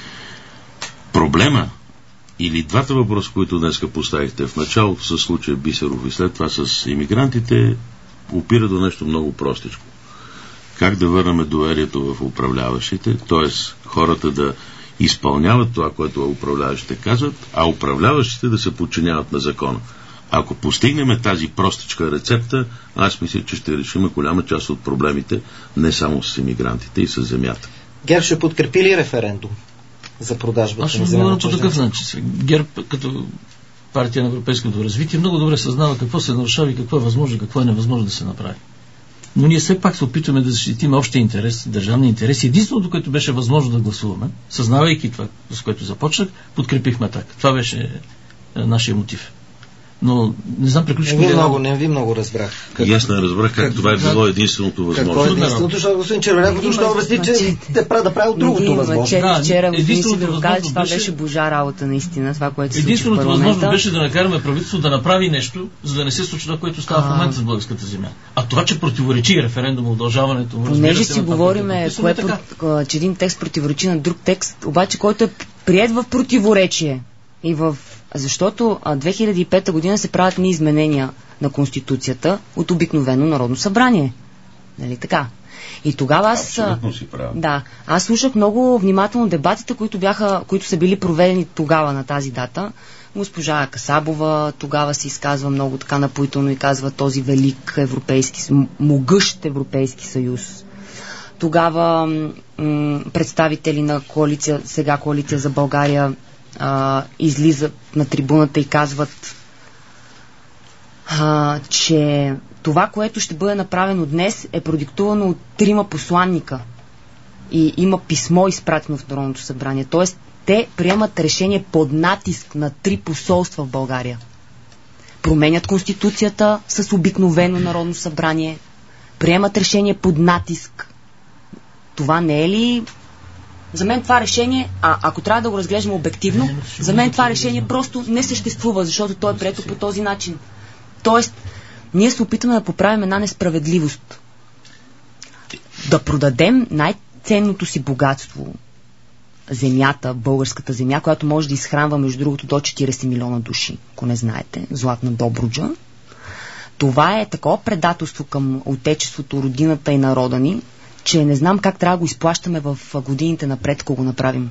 Проблема или двата въпроса, които днеска поставихте в началото с случая Бисеров и след това с имигрантите, опира до нещо много простичко. Как да върнем доверието в управляващите, т.е. хората да изпълняват това, което управляващите казват, а управляващите да се подчиняват на закона. Ако постигнем тази простичка рецепта, аз мисля, че ще решим голяма част от проблемите не само с имигрантите и с земята. ГЕРБ ще подкрепи ли референдум за продажбата на земя на чужденци? По такъв начин. ГЕРБ като партия на европейското развитие много добре съзнава какво се нарушава и какво е възможно и какво е невъзможно да се направи. Но ние все пак се опитваме да защитим общия интерес, държавния интерес. Единственото, което беше възможно да гласуваме, съзнавайки това, с което започнах, подкрепихме так. Това беше е, нашия мотив. Но не знам, приключихме... Не ви много, не ви много разбрах. Как... И аз не разбрах как, как това е било единственото възможно. Какво е единственото, защото господин Червеняков ще обясни, че те правят да правят другото възможно. Да, вчера господин Сидоров каза, че това беше божа работа наистина, това, което се случи в единственото парламента. възможно беше да накараме правителството да направи нещо, за да не се случи това, което става в момента с българската земя. А това, че противоречи референдум, удължаването му, понеже си говориме, кое, че един текст противоречи на друг текст, обаче който е приет в противоречие и в защото а, две хиляди и пета година се правят ни изменения на Конституцията от обикновено Народно събрание. Нали така? И тогава аз... Да, аз слушах много внимателно дебатите, които бяха, които са били проведени тогава на тази дата. Госпожа Касабова тогава се изказва много така напоително и казва този велик европейски, могъщ Европейски съюз. Тогава м- представители на коалиция, сега коалиция за България, Uh, излизат на трибуната и казват, uh, че това, което ще бъде направено днес, е продиктувано от трима посланника. и има писмо изпратено в Народното събрание. Тоест, те приемат решение под натиск на три посолства в България. Променят Конституцията с обикновено Народно събрание, приемат решение под натиск. Това не е ли... За мен това решение, а ако трябва да го разглеждаме обективно, за мен това решение просто не съществува, защото то е прието по този начин. Тоест, ние се опитваме да поправим една несправедливост. Да продадем най-ценното си богатство, земята, българската земя, която може да изхранва, между другото, до четирийсет милиона души, ако не знаете, Златна Добруджа. Това е такова предателство към отечеството, родината и народа ни, че не знам как трябва да го изплащаме в годините напред, ако го направим.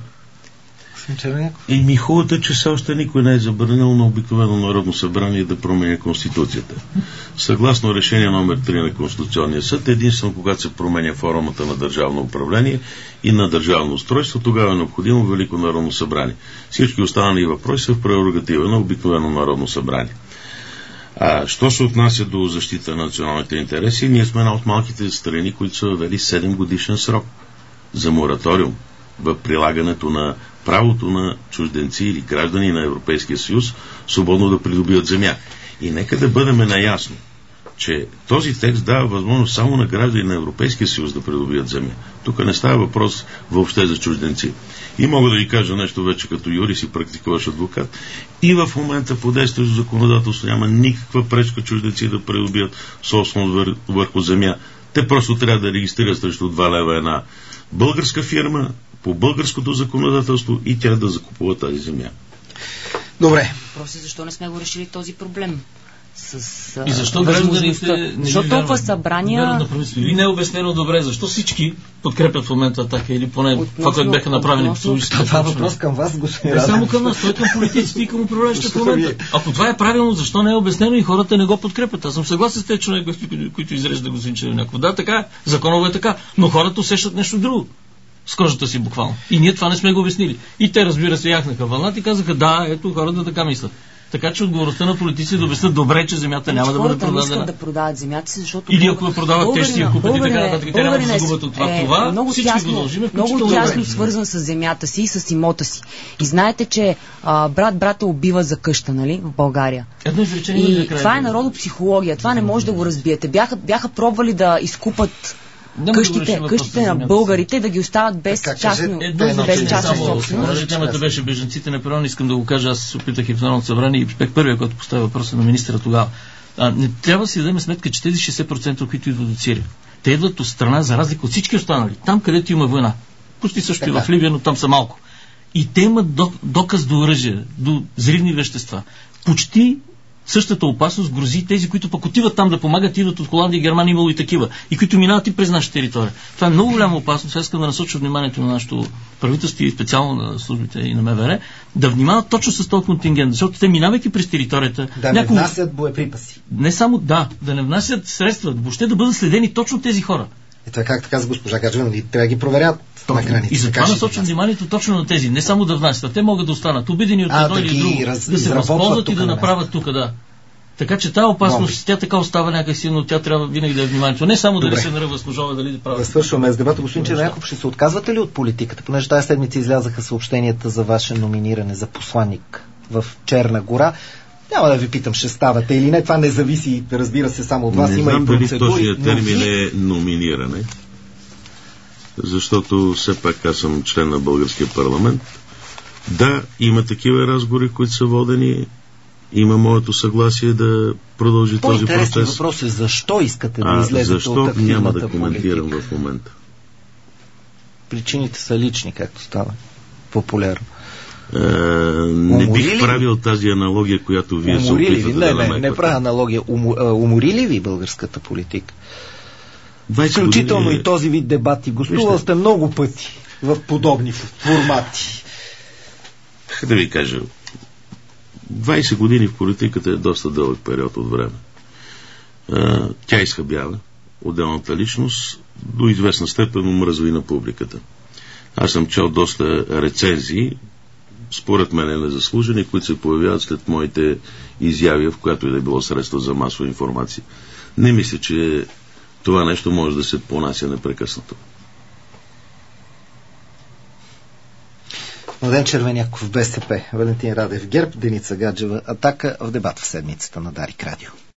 И ми хубавото е, че все още никой не е забранил на обикновено Народно събрание да променя Конституцията. Съгласно решение номер три на Конституционния съд, единствено когато се променя формата на държавно управление и на държавно устройство, тогава е необходимо Велико Народно събрание. Всички останали въпроси са в прерогатива на обикновено Народно събрание. А що се отнася до защита на националните интереси, ние сме една от малките страни, които са въвели седем годишен срок за мораториум в прилагането на правото на чужденци или граждани на Европейския съюз свободно да придобиват земя. И нека да бъдем наясно, че този текст дава възможност само на граждани на Европейския съюз да придобият земя. Тук не става въпрос въобще за чужденци. И мога да ви кажа нещо вече като юрист и практикуващ адвокат. И в момента по действащото законодателство няма никаква пречка чужденци да придобият собственост вър... върху земя. Те просто трябва да регистрират срещу два лева една българска фирма по българското законодателство и тя да закупува тази земя. Добре. Въпросът е защо не сме го решили този проблем. С, и защо гражданите защо толкова събрания... Или не е обяснено добре, защо всички подкрепят в момента атака, или поне относно, това, което бяха направени по социалистите. Това е въпрос към вас, господин. Не само към нас, той е към политиците и към управляващите в момента. Ако това е правилно, защо не е обяснено и хората не го подкрепят? Аз съм съгласен с тези човек, които изрежда господин Червеняков. Да, така е, законово е така, но хората усещат нещо друго с кожата си буквално. И ние това не сме го обяснили. И те, разбира се, яхнаха вълната и казаха, да, ето, хората така мислят. Така че отговорността на политици да обяснят добре, че земята няма да бъде продадена. Хората не искат да продават земята си, защото... Или ако я продават, те ще я купят и така нататък. Те няма да загубят от това. Е, това много всички тясно, го дължим, много тясно свързан с земята си и с имота си. И знаете, че а, брат брата убива за къща, нали, в България. Едно изречение и накрая. Това е народопсихология. Това не може да го разбиете. Бяха, бяха пробвали да изкупат къщите, да къщите на българите да ги остават без частно, без частна собственост. Понеже темата беше бежанците, непременно искам да го кажа, аз се опитах и в Народното събрание и бях първия, който поставя въпроса на министра тогава. А, не трябва да си дадем сметка, че тези шейсет процента, които идват от Сирия, те идват от страна, за разлика от всички останали, там където има война. Почти също и в Ливия, но там са малко. И те имат доказ до оръжие, до взривни вещества. Почти същата опасност грози тези, които пък отиват там да помагат, идват от Холандия и Германия, имало и такива, и които минават и през нашата територия. Това е много голяма опасност. Аз искам да насоча вниманието на нашето правителство и специално на службите и на МВР, да внимават точно с този контингент, защото те, минавайки през територията... Да няколко... не внасят боеприпаси. Не само, да, да не внасят средства, въобще да бъдат следени точно тези хора. И това, както каза госпожа Гаджева, нали, трябва да ги проверят на граница. И затова насочвам вниманието точно на тези. Не само да внасят, те могат да останат обидени от едно или друго, раз, да се възползват и да направят тук, да. Така че тази опасност, Добре. тя така остава някакси, но тя трябва винаги да е вниманието. Не само Добре. да се наръва с ножове, дали да правят. Да свършваме с дебата. Господин Червеняков, ще се отказвате ли от политиката? Понеже тази седмица излязаха съобщенията за ваше номиниране за посланник в Черна гора. Няма да ви питам, ще ставате или не. Това не зависи, разбира се, само от вас. Не Има знам и процедури. Дали точният термин е номиниране, защото все пак аз съм член на българския парламент. Да, има такива разговори, които са водени. Има моето съгласие да продължи този процес. По-интересен въпрос е защо искате да а, излезете защо от активната няма да коментирам политика? В момента. Причините са лични, както става популярно. Е, не бих правил тази аналогия, която вие се опитвате да намеквате. Не, не, не правя аналогия. Умори ли ви българската политика? Включително години... и този вид дебати. Гостувал сте много пъти в подобни формати. Да ви кажа, двайсет години в политиката е доста дълъг период от време. А, тя изхабява отделната личност, до известна степен омръзва и на публиката. Аз съм чел доста рецензии, според мен е незаслужени, които се появяват след моите изяви, в която и да е било средство за масова информация. Не мисля, че това нещо може да се понася непрекъснато. Младен Червеняков в БСП, Валентин Радев ГЕРБ, Деница Гаджева Атака в дебат в седмицата на Дарик Радио.